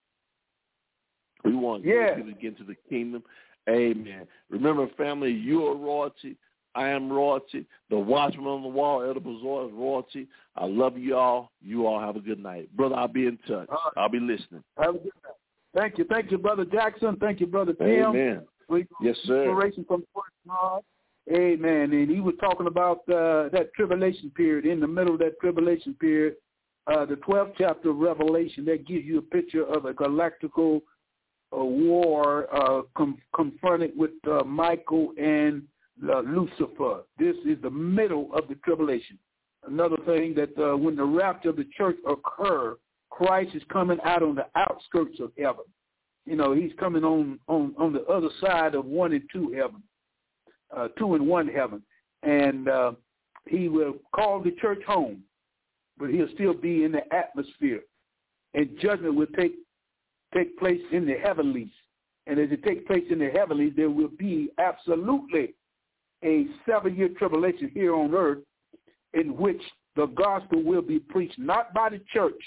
We want people to get into the kingdom. Amen. Remember, family, you are royalty. I am royalty. The watchman on the wall, Elder Bazaar, is royalty. I love you all. You all have a good night. Brother, I'll be in touch. I'll be listening. Have a good night. Thank you. Thank you, Brother Jackson. Thank you, Brother Tim. Amen. Yes, sir. Inspiration from the Word of God. Amen. And he was talking about that tribulation period. In the middle of that tribulation period, the 12th chapter of Revelation, that gives you a picture of a galactical war confronted with Michael and Lucifer. This is the middle of the tribulation. Another thing that when the rapture of the church occurs, Christ is coming out on the outskirts of heaven. You know, he's coming on the other side of 1 and 2 heaven, 2 and 1 heaven. And he will call the church home, but he'll still be in the atmosphere. And judgment will take place in the heavenlies. And as it takes place in the heavenlies, there will be absolutely a 7-year tribulation here on earth in which the gospel will be preached not by the church,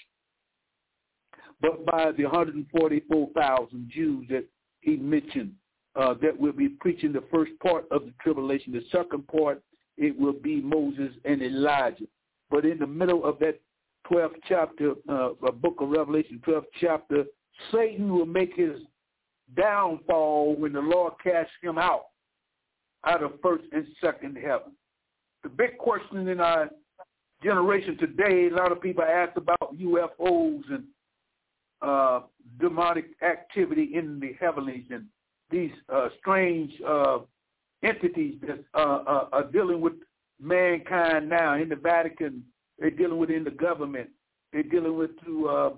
but by the 144,000 Jews that he mentioned that will be preaching the first part of the tribulation. The second part, it will be Moses and Elijah. But in the middle of that 12th chapter, book of Revelation, 12th chapter, Satan will make his downfall when the Lord casts him out of first and second heaven. The big question in our generation today, a lot of people ask about UFOs and demonic activity in the heavenlies and these strange entities that are dealing with mankind now in the Vatican. They're dealing with in the government. They're dealing with through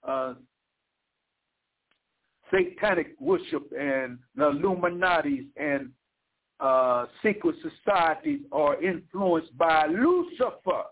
satanic worship and the Illuminatis and secret societies are influenced by Lucifer,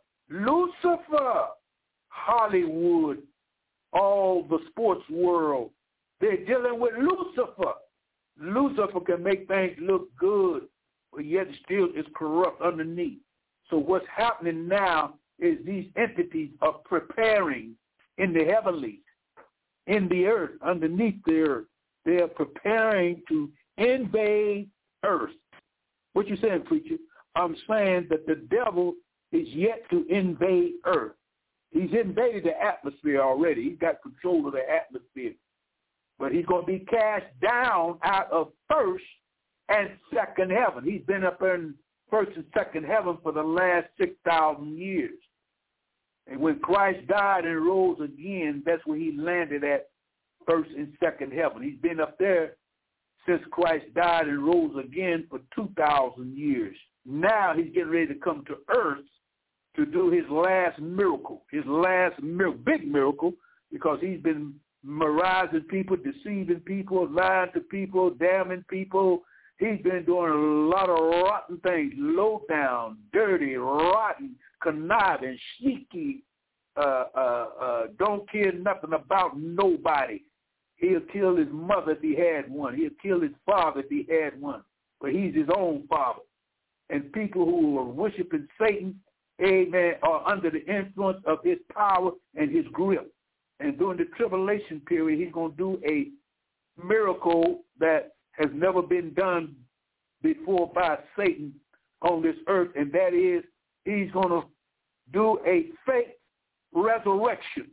Hollywood, all the sports world. They're dealing with Lucifer. Lucifer can make things look good, but yet still is corrupt underneath. So what's happening now is these entities are preparing in the heavenlies, in the earth, underneath the earth. They are preparing to invade earth. What you saying, preacher? I'm saying that the devil is yet to invade earth. He's invaded the atmosphere already. He's got control of the atmosphere. But he's going to be cast down out of first and second heaven. He's been up in first and second heaven for the last 6,000 years. And when Christ died and rose again, that's where he landed at first and second heaven. He's been up there since Christ died and rose again for 2,000 years. Now he's getting ready to come to earth to do his last miracle, big miracle, because he's been miraging people, deceiving people, lying to people, damning people. He's been doing a lot of rotten things, low down, dirty, rotten, conniving, sneaky, don't care nothing about nobody. He'll kill his mother if he had one. He'll kill his father if he had one. But he's his own father. And people who are worshiping Satan, amen, are under the influence of his power and his grip. And during the tribulation period, he's going to do a miracle that has never been done before by Satan on this earth, and that is he's going to do a fake resurrection.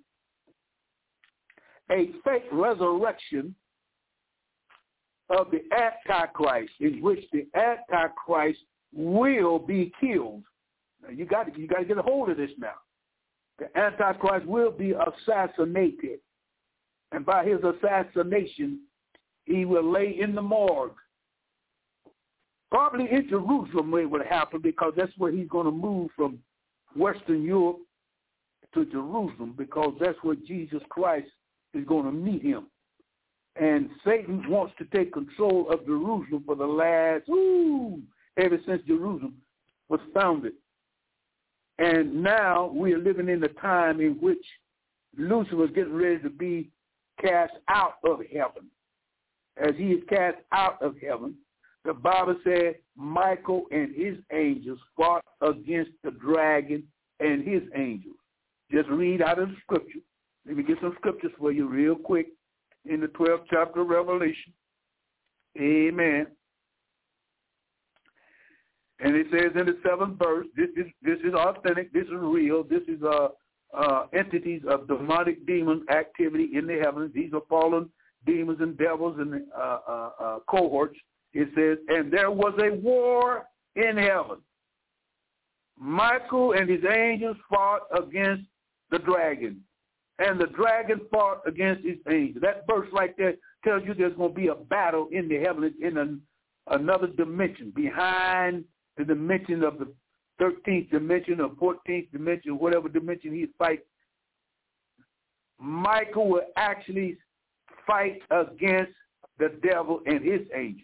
A fake resurrection of the Antichrist, in which the Antichrist will be killed. Now you got to get a hold of this now. The Antichrist will be assassinated, and by his assassination, he will lay in the morgue. Probably in Jerusalem where it would happen, because that's where he's going to move from Western Europe to Jerusalem, because that's where Jesus Christ is going to meet him. And Satan wants to take control of Jerusalem for the last, ever since Jerusalem was founded. And now we are living in a time in which Lucifer is getting ready to be cast out of heaven. As he is cast out of heaven, the Bible said Michael and his angels fought against the dragon and his angels. Just read out of the scripture. Let me get some scriptures for you real quick in the 12th chapter of Revelation. Amen. And it says in the 7th verse, this is authentic, this is real, this is entities of demonic demon activity in the heavens. These are fallen demons and devils and cohorts. It says, and there was a war in heaven. Michael and his angels fought against the dragon, and the dragon fought against his angels. That verse right there tells you there's going to be a battle in the heavens in another dimension, behind the dimension of the 13th dimension or 14th dimension, whatever dimension he's fighting. Michael will actually fight against the devil and his angels.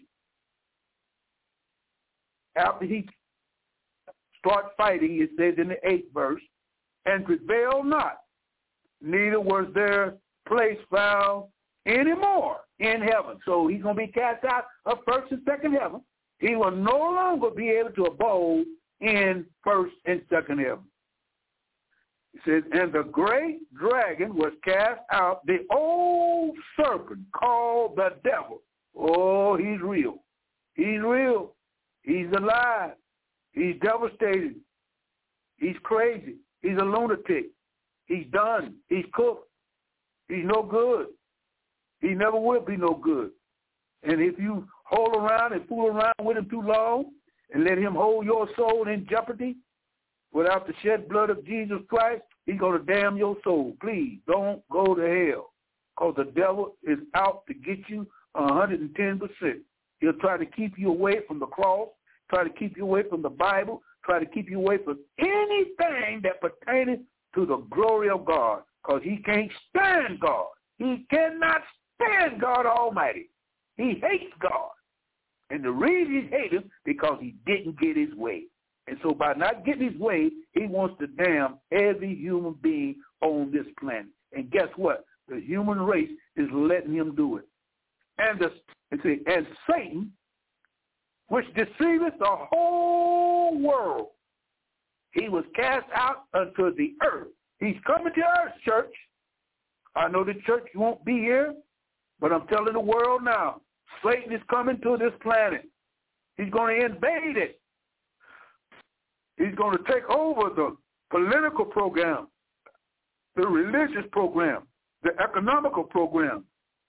After he starts fighting, it says in the 8th verse, and prevail not, neither was there place found anymore in heaven. So he's going to be cast out of first and second heaven. He will no longer be able to abode in first and second heaven. It says, and the great dragon was cast out, the old serpent called the devil. Oh, he's real. He's real. He's alive. He's devastated. He's crazy. He's a lunatic. He's done. He's cooked. He's no good. He never will be no good. And if you hold around and fool around with him too long and let him hold your soul in jeopardy without the shed blood of Jesus Christ, he's going to damn your soul. Please don't go to hell, because the devil is out to get you 110%. He'll try to keep you away from the cross, try to keep you away from the Bible, try to keep you away from anything that pertains to the glory of God, because he can't stand God. He cannot stand God Almighty. He hates God. And the reason he hates him, because he didn't get his way. And so by not getting his way, he wants to damn every human being on this planet. And guess what? The human race is letting him do it. And Satan, which deceiveth the whole world, he was cast out unto the earth. He's coming to earth, church. I know the church won't be here, but I'm telling the world now, Satan is coming to this planet. He's going to invade it. He's going to take over the political program, the religious program, the economical program,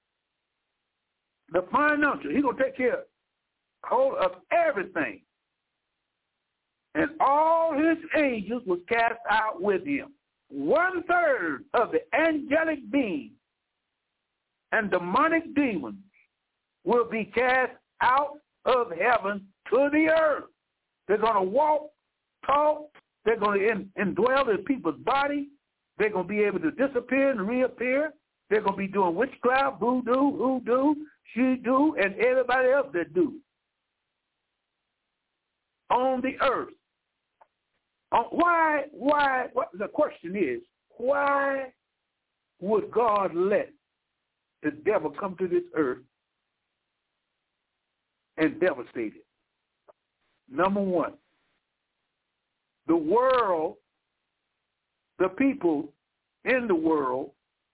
the financial. He's going to take hold of everything. And all his angels was cast out with him. 1/3 of the angelic beings and demonic demons will be cast out of heaven to the earth. They're going to walk, talk. They're going to indwell in people's body. They're going to be able to disappear and reappear. They're going to be doing witchcraft, voodoo, hoodoo, she-do, and everybody else that do. on the earth. The question is, why would God let the devil come to this earth and devastate it? Number one, the world, the people in the world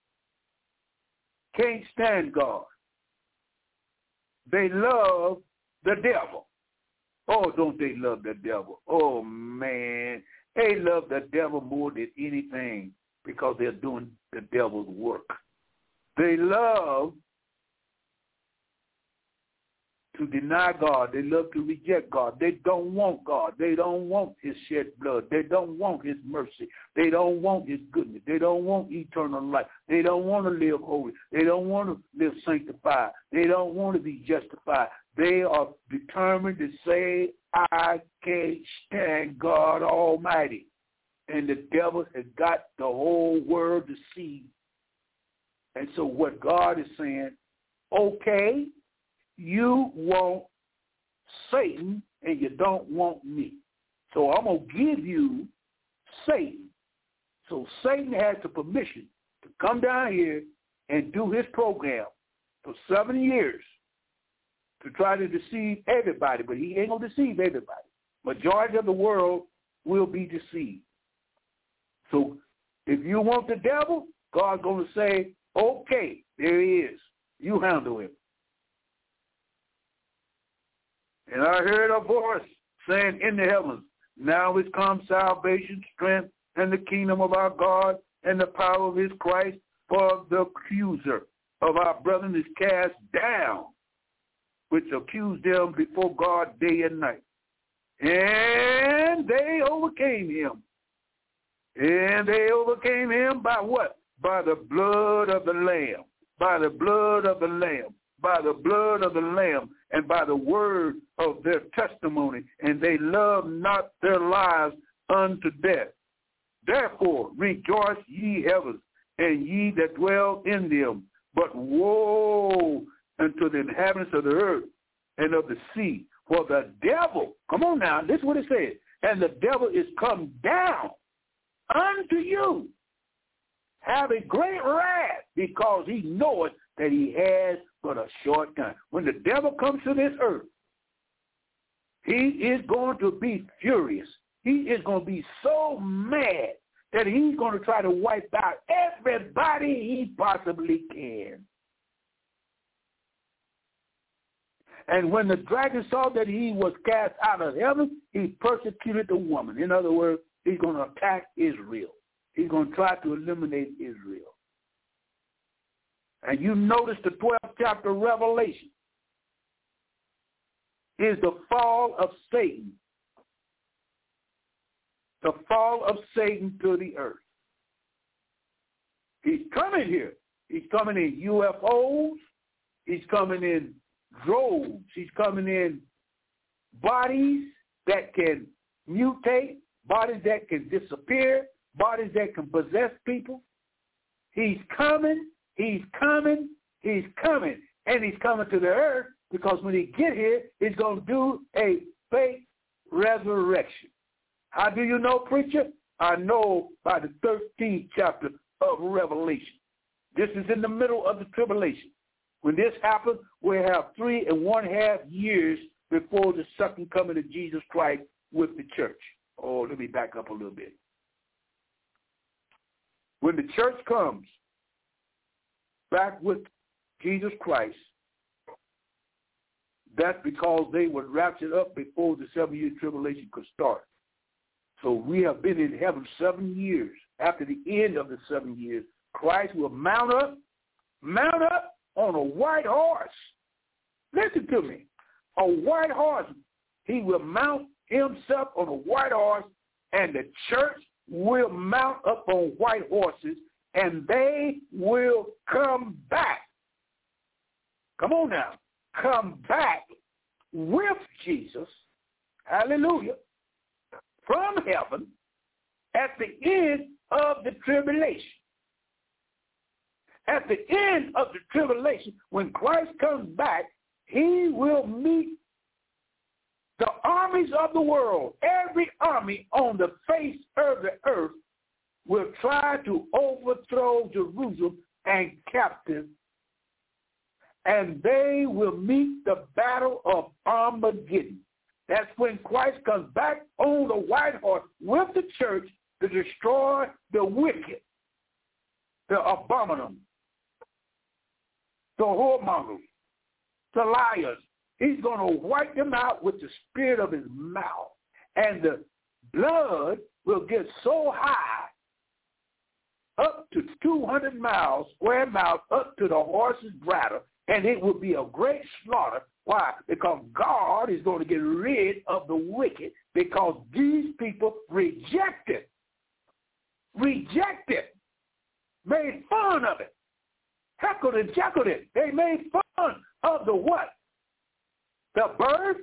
can't stand God. They love the devil. Oh, don't they love the devil? Oh, man. They love the devil more than anything because they're doing the devil's work. They love to deny God. They love to reject God. They don't want God. They don't want his shed blood. They don't want his mercy. They don't want his goodness. They don't want eternal life. They don't want to live holy. They don't want to live sanctified. They don't want to be justified. They are determined to say, I can't stand God Almighty. And the devil has got the whole world deceived. And so what God is saying, okay, you want Satan and you don't want me. So I'm going to give you Satan. So Satan has the permission to come down here and do his program for 7 years to try to deceive everybody. But he ain't going to deceive everybody. Majority of the world will be deceived. So if you want the devil, God's going to say, okay, there he is. You handle him. And I heard a voice saying in the heavens, now is come salvation, strength, and the kingdom of our God, and the power of his Christ, for the accuser of our brethren is cast down, which accused them before God day and night. And they overcame him. And they overcame him by what? By the blood of the Lamb. By the blood of the Lamb. By the blood of the Lamb, and by the word of their testimony, and they loved not their lives unto death. Therefore rejoice, ye heavens, and ye that dwell in them. But woe unto the inhabitants of the earth and of the sea, for the devil, come on now, this is what it says, and the devil is come down unto you, having great wrath, because he knoweth that he has but a short time. When the devil comes to this earth, he is going to be furious. He is going to be so mad that he's going to try to wipe out everybody he possibly can. And when the dragon saw that he was cast out of heaven, he persecuted the woman. In other words, he's going to attack Israel. He's going to try to eliminate Israel. And you notice the 12th chapter of Revelation is the fall of Satan. The fall of Satan to the earth. He's coming here. He's coming in UFOs. He's coming in droves. He's coming in bodies that can mutate, bodies that can disappear, bodies that can possess people. He's coming. He's coming, he's coming, and he's coming to the earth because when he get here, he's going to do a fake resurrection. How do you know, preacher? I know by the 13th chapter of Revelation. This is in the middle of the tribulation. When this happens, we have 3.5 years before the second coming of Jesus Christ with the church. Oh, let me back up a little bit. When the church comes back with Jesus Christ, that's because they were raptured up before the 7-year tribulation could start. So we have been in heaven 7 years. After the end of the 7 years, Christ will mount up on a white horse. Listen to me. A white horse. He will mount himself on a white horse, and the church will mount up on white horses, and they will come back. Come on now. Come back with Jesus, hallelujah, from heaven at the end of the tribulation. At the end of the tribulation, when Christ comes back, he will meet the armies of the world, every army on the face of the earth will try to overthrow Jerusalem and captive, and they will meet the battle of Armageddon. That's when Christ comes back on the white horse with the church to destroy the wicked, the abominable, the whoremongers, the liars. He's going to wipe them out with the spirit of his mouth. And the blood will get so high, up to 200 miles, square miles, up to the horse's bridle, and it will be a great slaughter. Why? Because God is going to get rid of the wicked, because these people rejected, made fun of it, heckled and jackled it. They made fun of the what? The birth,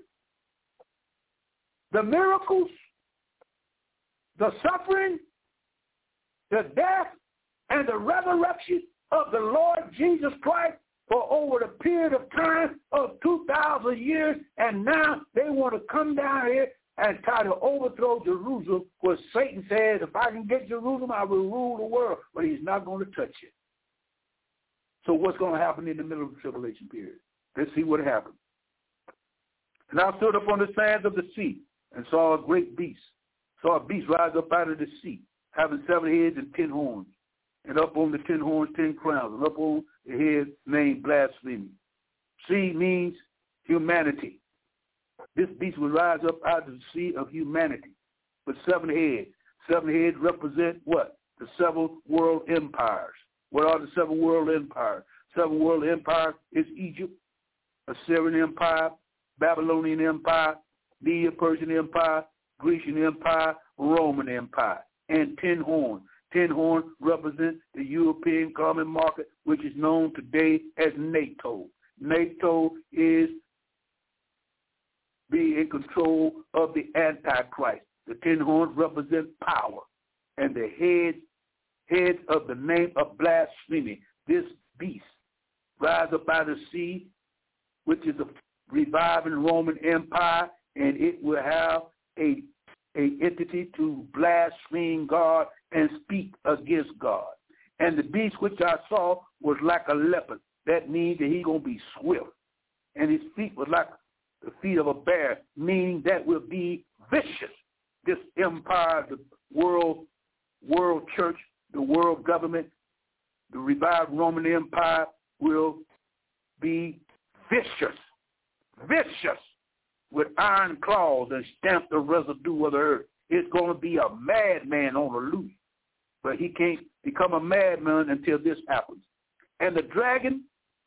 the miracles, the suffering, the death, and the resurrection of the Lord Jesus Christ for over the period of time of 2,000 years, and now they want to come down here and try to overthrow Jerusalem, where Satan says, if I can get Jerusalem, I will rule the world, but he's not going to touch it. So what's going to happen in the middle of the tribulation period? Let's see what happens. And I stood up on the sands of the sea and saw a great beast, saw a beast rise up out of the sea, having 7 heads and 10 horns, and up on the 10 horns 10 crowns, and up on the head named Blasphemy. Sea means humanity. This beast will rise up out of the sea of humanity with 7 heads. 7 heads represent what? The 7 world empires. What are the 7 world empires? 7 world empires is Egypt, Assyrian Empire, Babylonian Empire, Medo-Persian Empire, Grecian Empire, Roman Empire, and 10 horns. 10 horns represent the European common market, which is known today as NATO. NATO is being in control of the Antichrist. The 10 horns represent power, and the head of the name of blasphemy. This beast rise up out of the sea, which is a reviving Roman Empire, and it will have a entity to blaspheme God and speak against God. And the beast which I saw was like a leopard. That means that he's going to be swift. And his feet was like the feet of a bear, meaning that will be vicious. This empire, the world church, the world government, the revived Roman Empire will be vicious, with iron claws and stamp the residue of the earth. It's going to be a madman on the loose, but he can't become a madman until this happens. And the dragon,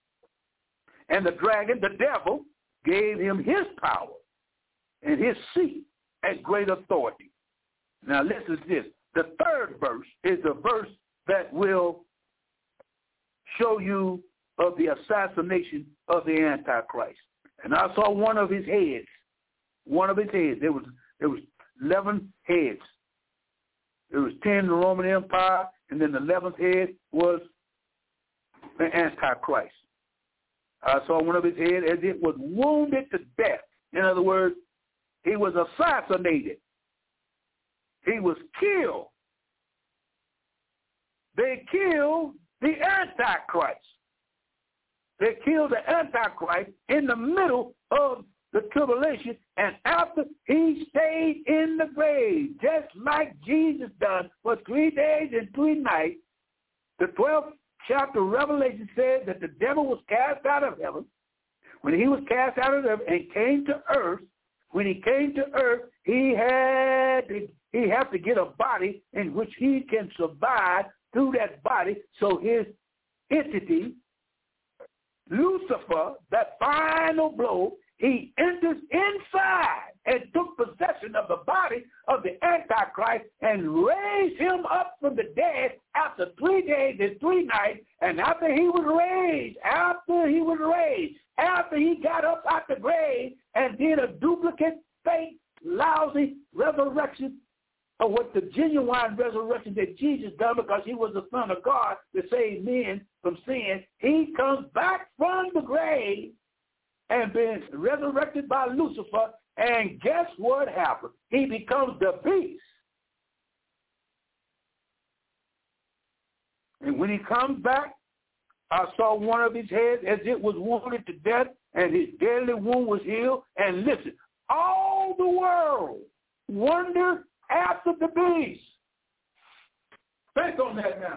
the devil, gave him his power and his seat and great authority. Now listen to this. The third verse is the verse that will show you of the assassination of the Antichrist. And I saw one of his heads. There was 11 heads. There was 10 in the Roman Empire, and then the 11th head was the Antichrist. I saw one of his heads as it was wounded to death. In other words, he was assassinated. He was killed. They killed the Antichrist. They killed the Antichrist in the middle of the tribulation, and after he stayed in the grave, just like Jesus done for 3 days and 3 nights. The 12th chapter of Revelation says that the devil was cast out of heaven. When he was cast out of heaven and came to earth, when he came to earth, he had to get a body in which he can survive through that body. So his entity, Lucifer, that final blow, he enters inside and took possession of the body of the Antichrist and raised him up from the dead after 3 days and 3 nights. And after he got up out the grave and did a duplicate, fake, lousy resurrection of what the genuine resurrection that Jesus done, because he was the Son of God to save men from sin, he comes back from the grave and been resurrected by Lucifer And guess what happens? He becomes the beast. And when he comes back, I saw one of his heads as it was wounded to death, and his deadly wound was healed. And listen, all the world wondered after the beast. Think on that now.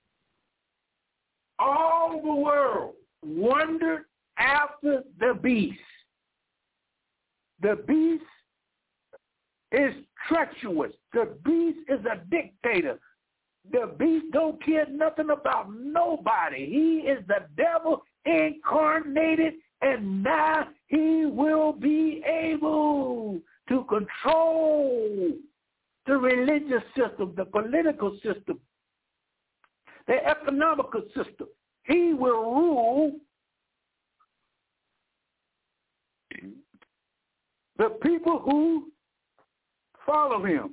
All the world wondered after the beast. The beast is treacherous. The beast is a dictator. The beast don't care nothing about nobody. He is the devil incarnated, and now he will be able to control the religious system, the political system, the economical system. He will rule the people who follow him.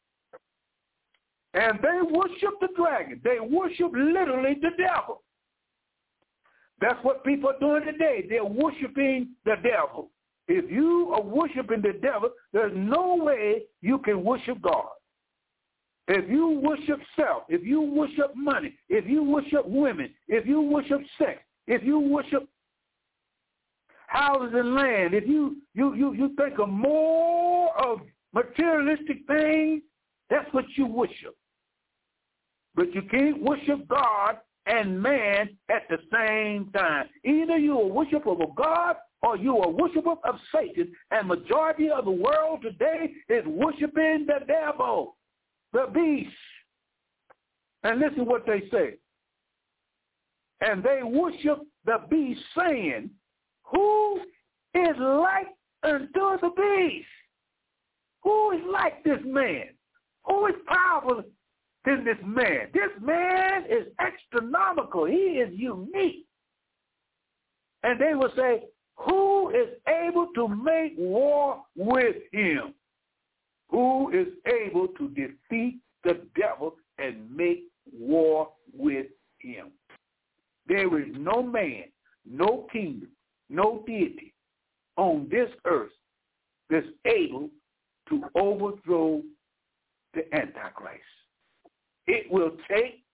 And they worship the dragon. They worship literally the devil. That's what people are doing today. They're worshiping the devil. If you are worshiping the devil, there's no way you can worship God. If you worship self, if you worship money, if you worship women, if you worship sex, if you worship houses and land, if you think of more of materialistic things, that's what you worship. But you can't worship God and man at the same time. Either you're a worshiper of God or you're a worshiper of Satan. And majority of the world today is worshiping the devil, the beast. And listen what they say. And they worship the beast, saying, who is like unto the beast? Who is like this man? Who is powerful than this man? This man is astronomical. He is unique. And they will say, who is able to make war with him? Who is able to defeat the devil and make war with him? There is no man, no kingdom, no deity on this earth that's able to overthrow the Antichrist. It will take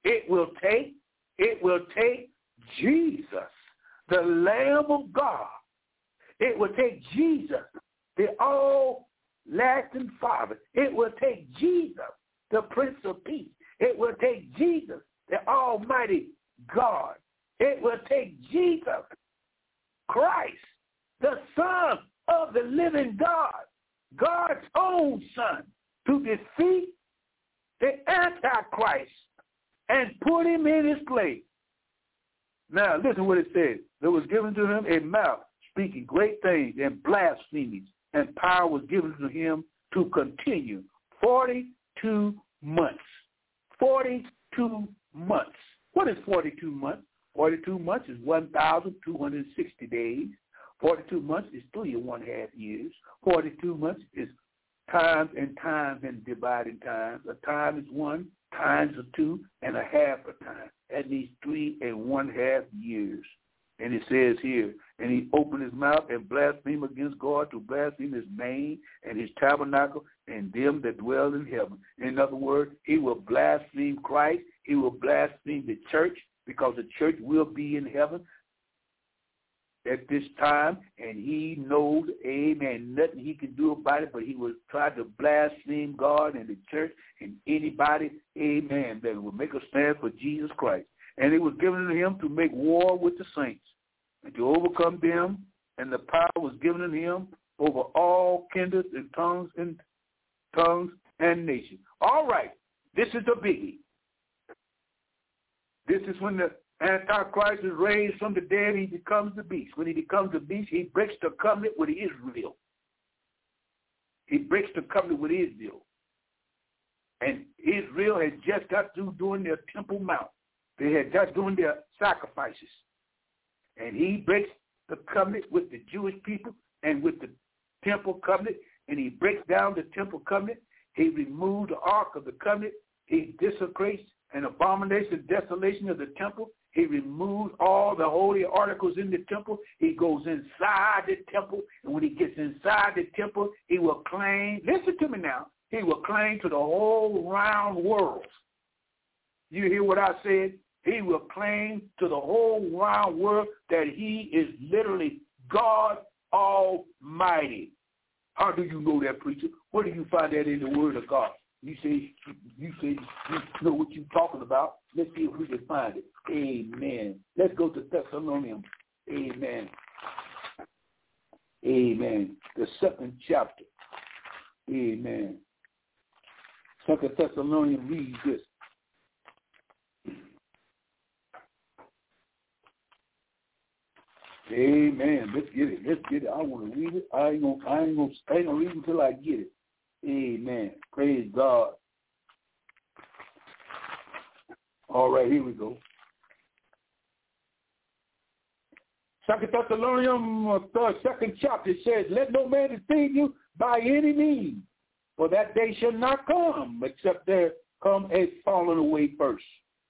Jesus, the Lamb of God. It will take Jesus, the all-lasting Father. It will take Jesus, the Prince of Peace. It will take Jesus, the Almighty God. It will take Jesus Christ, the Son of the living God, God's own Son, to defeat the Antichrist and put him in his place. Now, listen what it says. There was given to him a mouth speaking great things and blasphemies, and power was given to him to continue 42 months. 42 months. What is 42 months? 42 months is 1,260 days. 42 months is 3 1/2 years. 42 months is times and times and dividing times. A time is 1, times are 2, and a half a time. That means 3 1/2 years. And it says here, and he opened his mouth and blasphemed against God, to blaspheme his name and his tabernacle and them that dwell in heaven. In other words, he will blaspheme Christ. He will blaspheme the church, because the church will be in heaven at this time, and he knows, amen, nothing he can do about it, but he will try to blaspheme God and the church and anybody, amen, that will make a stand for Jesus Christ. And it was given to him to make war with the saints and to overcome them, and the power was given to him over all kindreds and tongues and nations. All right, this is the biggie. This is when the Antichrist is raised from the dead. He becomes the beast. When he becomes the beast, he breaks the covenant with Israel. He breaks the covenant with Israel. And Israel had just got through doing their Temple Mount. They had just doing their sacrifices. And he breaks the covenant with the Jewish people and with the Temple covenant. And he breaks down the Temple covenant. He removed the Ark of the Covenant. He desecrates an abomination, desolation of the temple. He removes all the holy articles in the temple. He goes inside the temple, and when he gets inside the temple, he will claim, listen to me now, he will claim to the whole round world. You hear what I said? He will claim to the whole round world that he is literally God Almighty. How do you know that, preacher? Where do you find that in the Word of God? You say you know what you're talking about. Let's see if we can find it. Amen. Let's go to Thessalonians. Amen. Amen. The 2nd chapter. Amen. 2nd Thessalonians reads this. Amen. Let's get it. Let's get it. I want to read it. I ain't gonna read it until I get it. Amen. Praise God. All right, here we go. 2 Thessalonians, 2nd chapter says, let no man deceive you by any means, for that day shall not come, except there come a falling away first.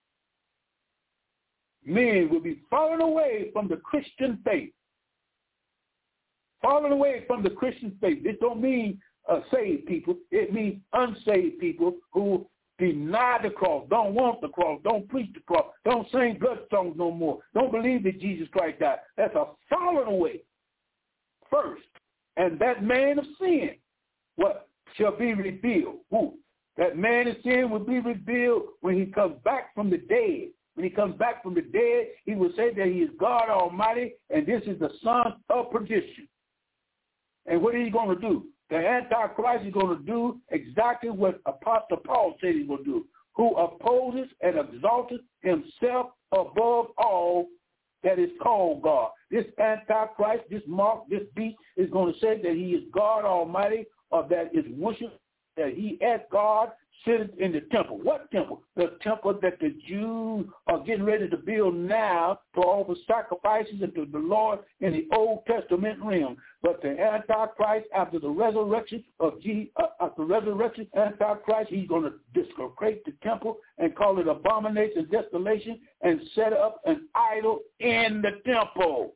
Men will be falling away from the Christian faith. Falling away from the Christian faith. This don't mean saved people. It means unsaved people who deny the cross, don't want the cross, don't preach the cross, don't sing blood songs no more, don't believe that Jesus Christ died. That's a falling away first. And that man of sin, what? Shall be revealed. Who? That man of sin will be revealed when he comes back from the dead. When he comes back from the dead, he will say that he is God Almighty, and this is the son of perdition. And what is he going to do? The Antichrist is going to do exactly what Apostle Paul said he's going to do, who opposes and exalts himself above all that is called God. This Antichrist, this mark, this beast is going to say that he is God Almighty, or that is worship, that he as God sits in the temple. What temple? The temple that the Jews are getting ready to build now to offer sacrifices unto the Lord in the Old Testament realm. But the Antichrist, after the resurrection of Antichrist, he's going to desecrate the temple and call it abomination, desolation, and set up an idol in the temple.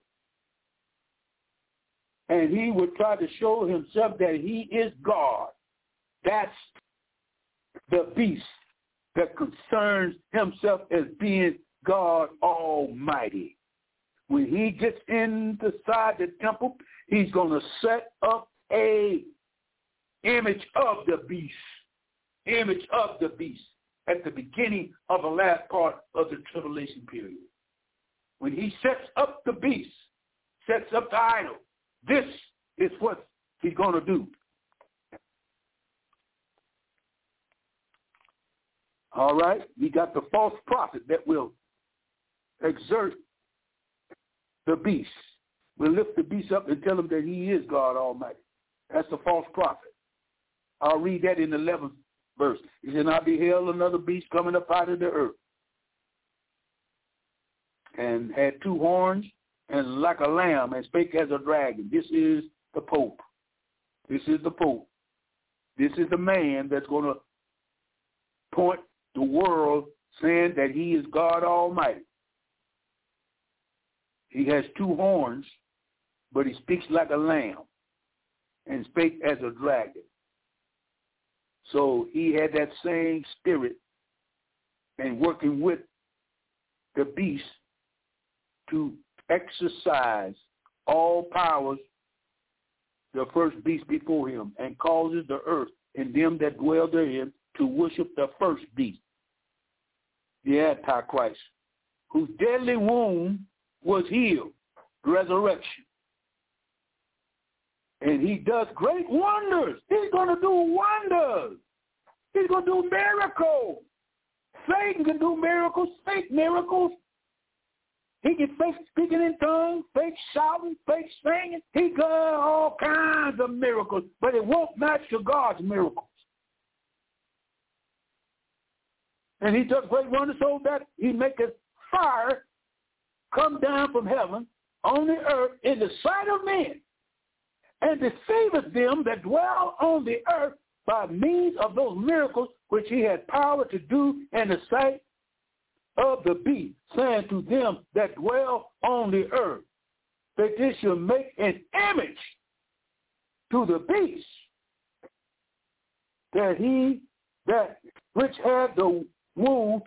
And he would try to show himself that he is God. That's the beast that concerns himself as being God Almighty. When he gets inside the temple, he's going to set up a image of the beast. Image of the beast at the beginning of the last part of the tribulation period. When he sets up the beast, sets up the idol, this is what he's going to do. All right? We got the false prophet that will exert the beast. We'll lift the beast up and tell him that he is God Almighty. That's the false prophet. I'll read that in the 11th verse. He said, I beheld another beast coming up out of the earth, and had 2 horns, and like a lamb, and spake as a dragon. This is the Pope. This is the Pope. This is the man that's going to point the world saying that he is God Almighty. He has 2 horns, but he speaks like a lamb and spake as a dragon. So he had that same spirit and working with the beast to exercise all powers, the first beast before him, and causes the earth and them that dwell therein to worship the first beast, the Antichrist, whose deadly wound was healed, resurrection. And he does great wonders. He's going to do wonders. He's going to do miracles. Satan can do miracles, fake miracles. He can fake speaking in tongues, fake shouting, fake singing. He does all kinds of miracles, but it won't match to God's miracles. And he does great wonders so that he maketh fire come down from heaven on the earth in the sight of men, and deceiveth them that dwell on the earth by means of those miracles which he had power to do in the sight of the beast, saying to them that dwell on the earth, that they should make an image to the beast, which had the wound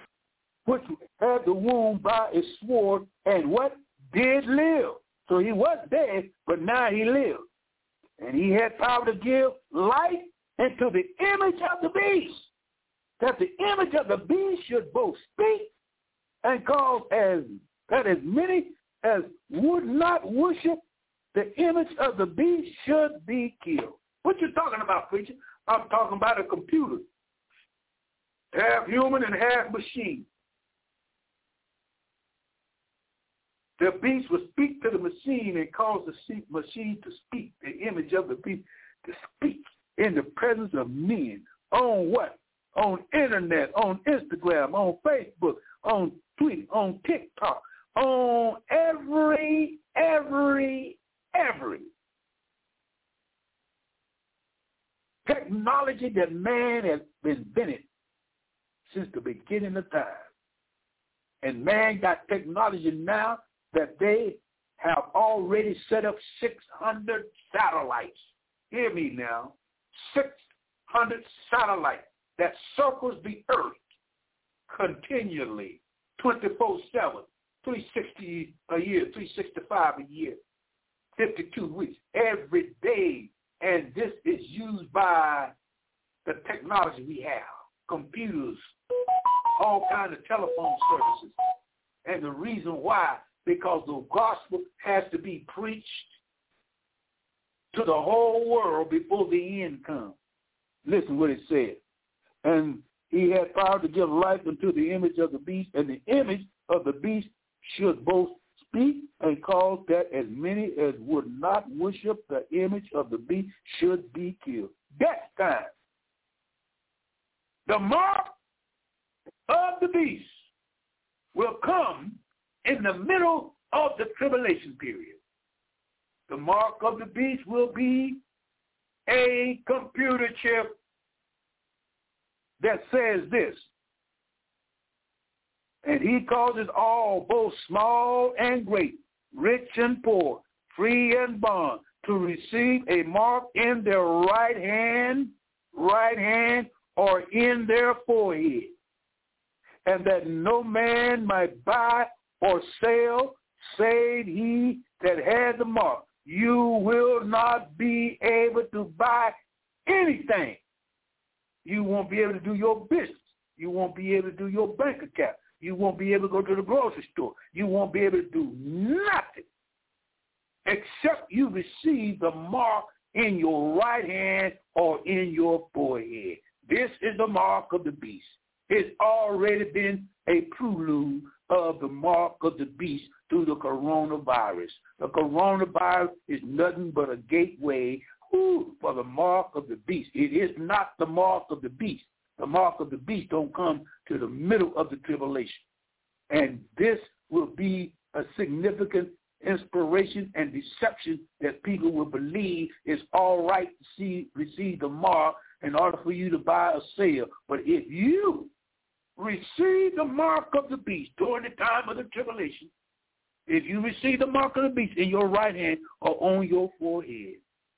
by a sword, and what did live. So he was dead, but now he lived. And he had power to give life into the image of the beast, that the image of the beast should both speak and cause as many as would not worship the image of the beast should be killed. What you talking about, preacher? I'm talking about a computer, half human and half machine. The beast will speak to the machine and cause the machine to speak, the image of the beast to speak in the presence of men. On what? On internet, on Instagram, on Facebook, on Twitter, on TikTok, on every technology that man has invented since the beginning of time. And man got technology now that they have already set up 600 satellites. Hear me now. 600 satellites that circles the earth continually, 24/7, 360 a year, 365 a year, 52 weeks, every day. And this is used by the technology we have, computers, all kinds of telephone services. And the reason why, because the gospel has to be preached to the whole world before the end comes. Listen what it says. And he had power to give life unto the image of the beast, and the image of the beast should both speak and cause that as many as would not worship the image of the beast should be killed. That time, the mark of the beast will come in the middle of the tribulation period. The mark of the beast will be a computer chip that says this: and he causes all, both small and great, rich and poor, free and bond, to receive a mark in their right hand, or in their forehead, and that no man might buy or sell save he that had the mark. You will not be able to buy anything. You won't be able to do your business. You won't be able to do your bank account. You won't be able to go to the grocery store. You won't be able to do nothing except you receive the mark in your right hand or in your forehead. This is the mark of the beast. It's already been a prelude of the mark of the beast through the coronavirus. The coronavirus is nothing but a gateway for the mark of the beast. It is not the mark of the beast. The mark of the beast don't come to the middle of the tribulation. And this will be a significant inspiration and deception that people will believe it's all right to receive the mark in order for you to buy or sell. But if you receive the mark of the beast during the time of the tribulation, if you receive the mark of the beast in your right hand or on your forehead,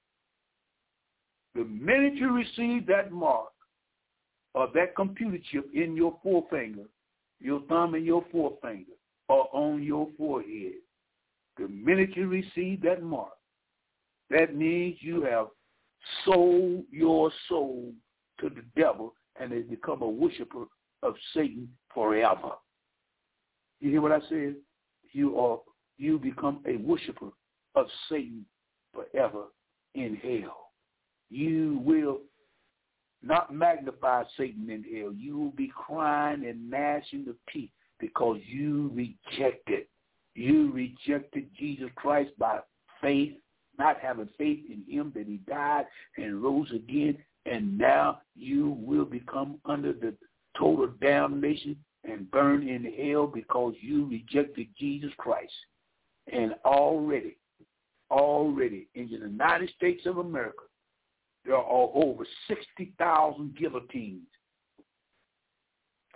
the minute you receive that mark or that computer chip in your forefinger, your thumb and your forefinger, or on your forehead, the minute you receive that mark, that means you have sold your soul to the devil and has become a worshiper of Satan forever. You hear what I said? You become a worshiper of Satan forever in hell. You will not magnify Satan in hell. You will be crying and gnashing of teeth because you rejected. You rejected Jesus Christ by faith, not having faith in him that he died and rose again, and now you will become under the total damnation and burn in hell because you rejected Jesus Christ. And already in the United States of America, there are over 60,000 guillotines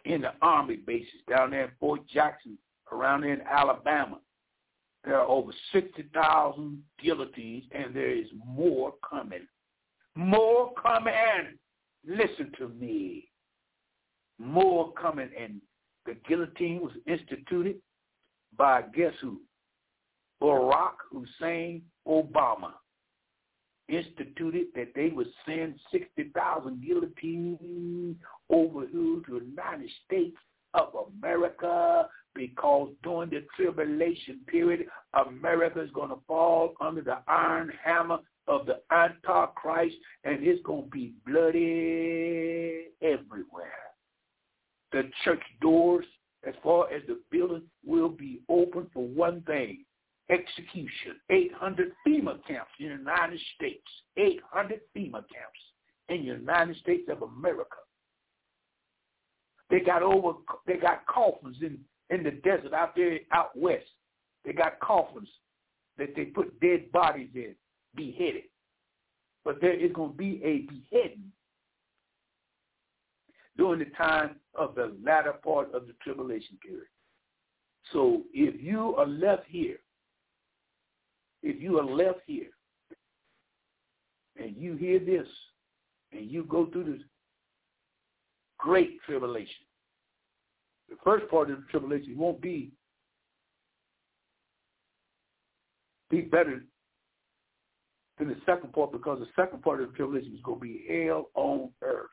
in the army bases down there in Fort Jackson, around there in Alabama. There are over 60,000 guillotines, and there is more coming. More coming. Listen to me. More coming. And the guillotine was instituted by, guess who? Barack Hussein Obama. Instituted that they would send 60,000 guillotines over to the United States of America, because during the tribulation period, America is going to fall under the iron hammer of the Antichrist, and it's going to be bloody everywhere. The church doors, as far as the building, will be open for one thing: execution. 800 FEMA camps in the United States. 800 FEMA camps in the United States of America. They got coffins in the desert out there out west. They got coffins that they put dead bodies in, beheaded. But there is going to be a beheading during the time of the latter part of the tribulation period. So if you are left here, and you hear this, and you go through this great tribulation, the first part of the tribulation won't be better than the second part, because the second part of the tribulation is going to be hell on earth.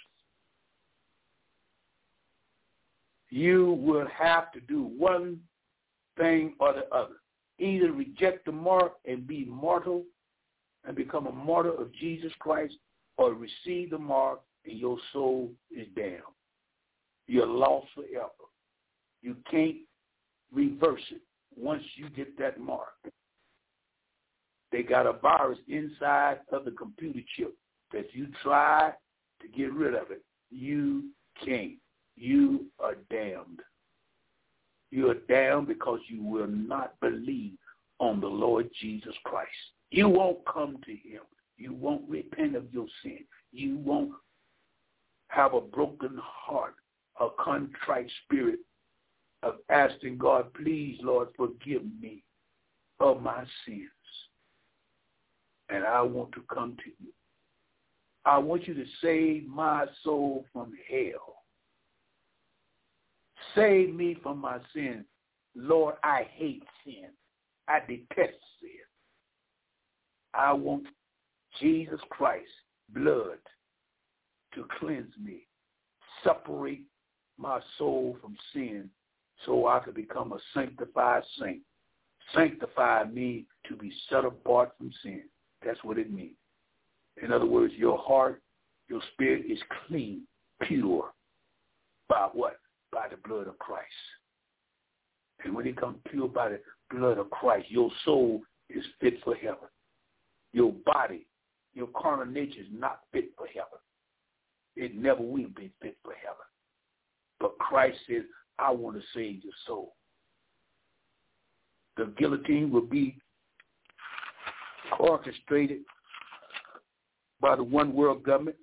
You will have to do one thing or the other. Either reject the mark and be mortal and become a martyr of Jesus Christ, or receive the mark and your soul is damned. You're lost forever. You can't reverse it once you get that mark. They got a virus inside of the computer chip that if you try to get rid of it, you can't. You are damned. You are damned because you will not believe on the Lord Jesus Christ. You won't come to him. You won't repent of your sin. You won't have a broken heart, a contrite spirit of asking God, please, Lord, forgive me of my sins. And I want to come to you. I want you to save my soul from hell. Save me from my sin. Lord, I hate sin. I detest sin. I want Jesus Christ's blood to cleanse me, separate my soul from sin so I could become a sanctified saint. Sanctify me to be set apart from sin. That's what it means. In other words, your heart, your spirit is clean, pure. By what? By the blood of Christ. And when it comes pure by the blood of Christ, your soul is fit for heaven. Your body, your carnal nature is not fit for heaven. It never will be fit for heaven. But Christ says, I want to save your soul. The guillotine will be orchestrated by the one world government.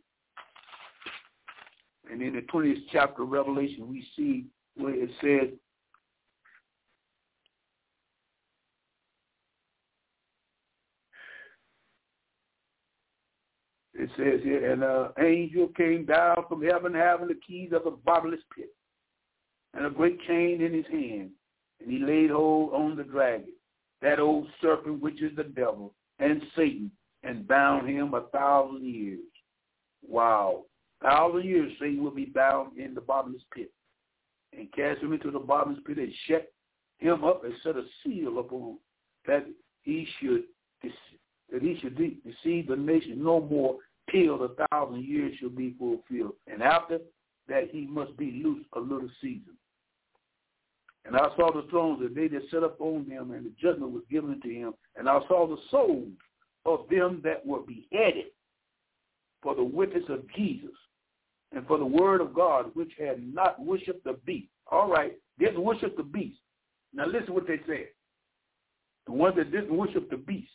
And in the 20th chapter of Revelation, we see where it says, here, and an angel came down from heaven having the keys of the bottomless pit and a great chain in his hand. And he laid hold on the dragon, that old serpent which is the devil and Satan, and bound him 1,000 years. Wow. 1,000 years Satan will be bound in the bottomless pit, and cast him into the bottomless pit and shut him up and set a seal upon that he should deceive the nation no more till the 1,000 years shall be fulfilled. And after that he must be loosed a little season. And I saw the thrones and they that sat up on them, and the judgment was given to him. And I saw the souls of them that were beheaded for the witness of Jesus and for the word of God, which had not worshipped the beast. All right, didn't worship the beast. Now listen what they said. The ones that didn't worship the beast,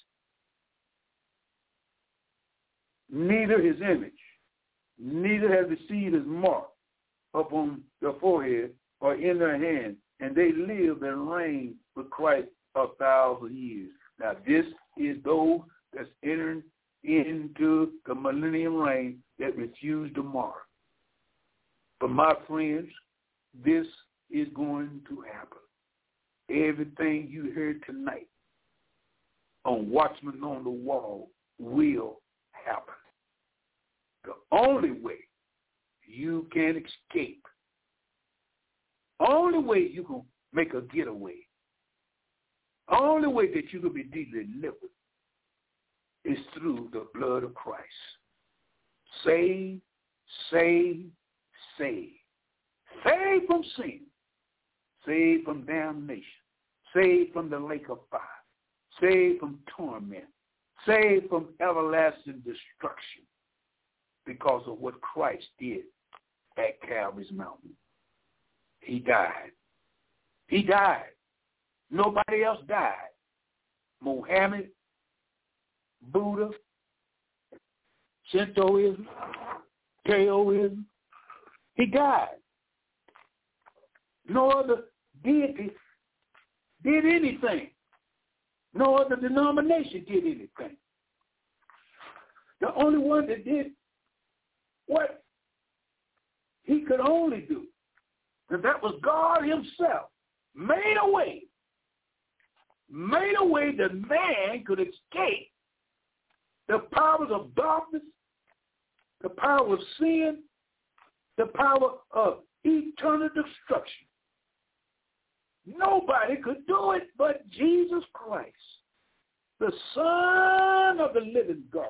neither his image, neither has received his mark upon their forehead or in their hand, and they live and reign with Christ 1,000 years. Now this is those that's entering into the millennium reign that refuse to mark. But my friends, this is going to happen. Everything you heard tonight on Watchmen on the Wall will happen. The only way you can escape, only way you can make a getaway, only way that you can be delivered is through the blood of Christ. Save, save, save. Save from sin. Save from damnation. Save from the lake of fire. Save from torment. Save from everlasting destruction because of what Christ did at Calvary's Mountain. He died. He died. Nobody else died. Muhammad, Buddha, Shintoism, Taoism, he died. No other deity did anything. No other denomination did anything. The only one that did what he could only do, and that was God himself, made a way that man could escape the powers of darkness, the power of sin, the power of eternal destruction. Nobody could do it but Jesus Christ, the Son of the living God,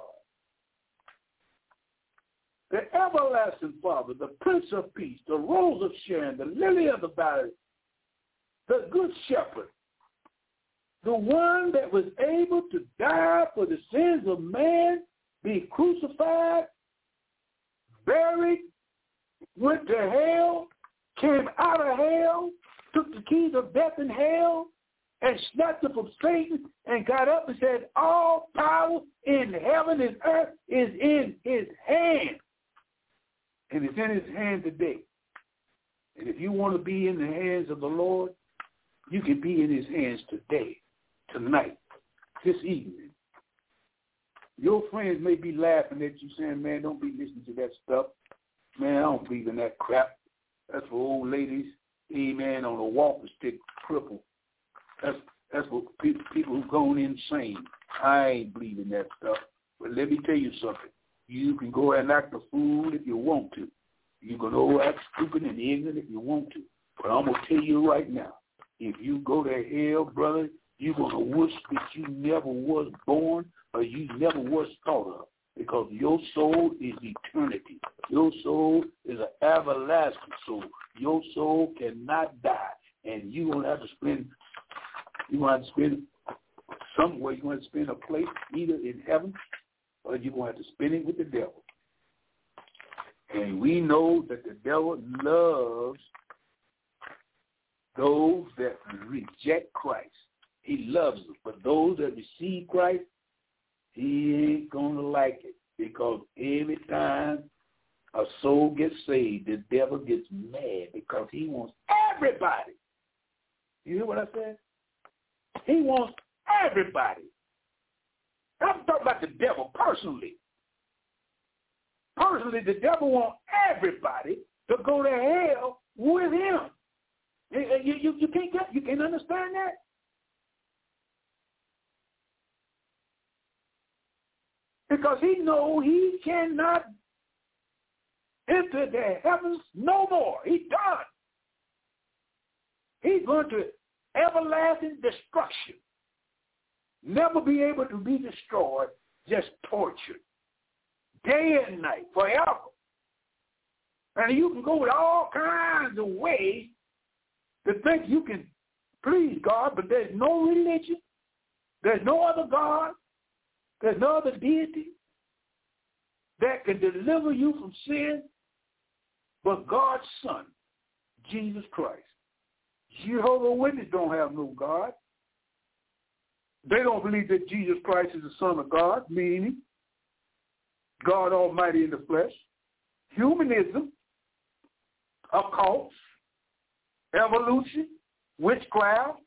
the everlasting Father, the Prince of Peace, the Rose of Sharon, the Lily of the Valley, the Good Shepherd, the one that was able to die for the sins of man, be crucified, buried, went to hell, came out of hell, took the keys of death and hell, and snatched them from Satan, and got up and said, all power in heaven and earth is in his hand. And it's in his hand today. And if you want to be in the hands of the Lord, you can be in his hands today, tonight, this evening. Your friends may be laughing at you saying, man, don't be listening to that stuff. Man, I don't believe in that crap. That's for old ladies, amen, on a walking stick, cripple. That's for people who've gone insane. I ain't believing that stuff. But let me tell you something. You can go and act a fool if you want to. You can go act stupid and ignorant if you want to. But I'm going to tell you right now, if you go to hell, brother, you're going to wish that you never was born or you never was thought of, because your soul is eternity. Your soul is an everlasting soul. Your soul cannot die, and you're going to have to spend somewhere. You're going to spend a place either in heaven or you're going to have to spend it with the devil. And we know that the devil loves those that reject Christ. He loves them. But those that receive Christ, he ain't going to like it, because every time a soul gets saved, the devil gets mad because he wants everybody. You hear what I said? He wants everybody. I'm talking about the devil personally. Personally, the devil wants everybody to go to hell with him. You can't understand that? Because he knows he cannot enter the heavens no more. He's done. He's going to everlasting destruction. Never be able to be destroyed, just tortured. Day and night, forever. And you can go with all kinds of ways to think you can please God, but there's no religion. There's no other God. There's no other deity that can deliver you from sin but God's Son, Jesus Christ. Jehovah's Witnesses don't have no God. They don't believe that Jesus Christ is the Son of God, meaning God Almighty in the flesh. Humanism, occults, evolution, witchcraft,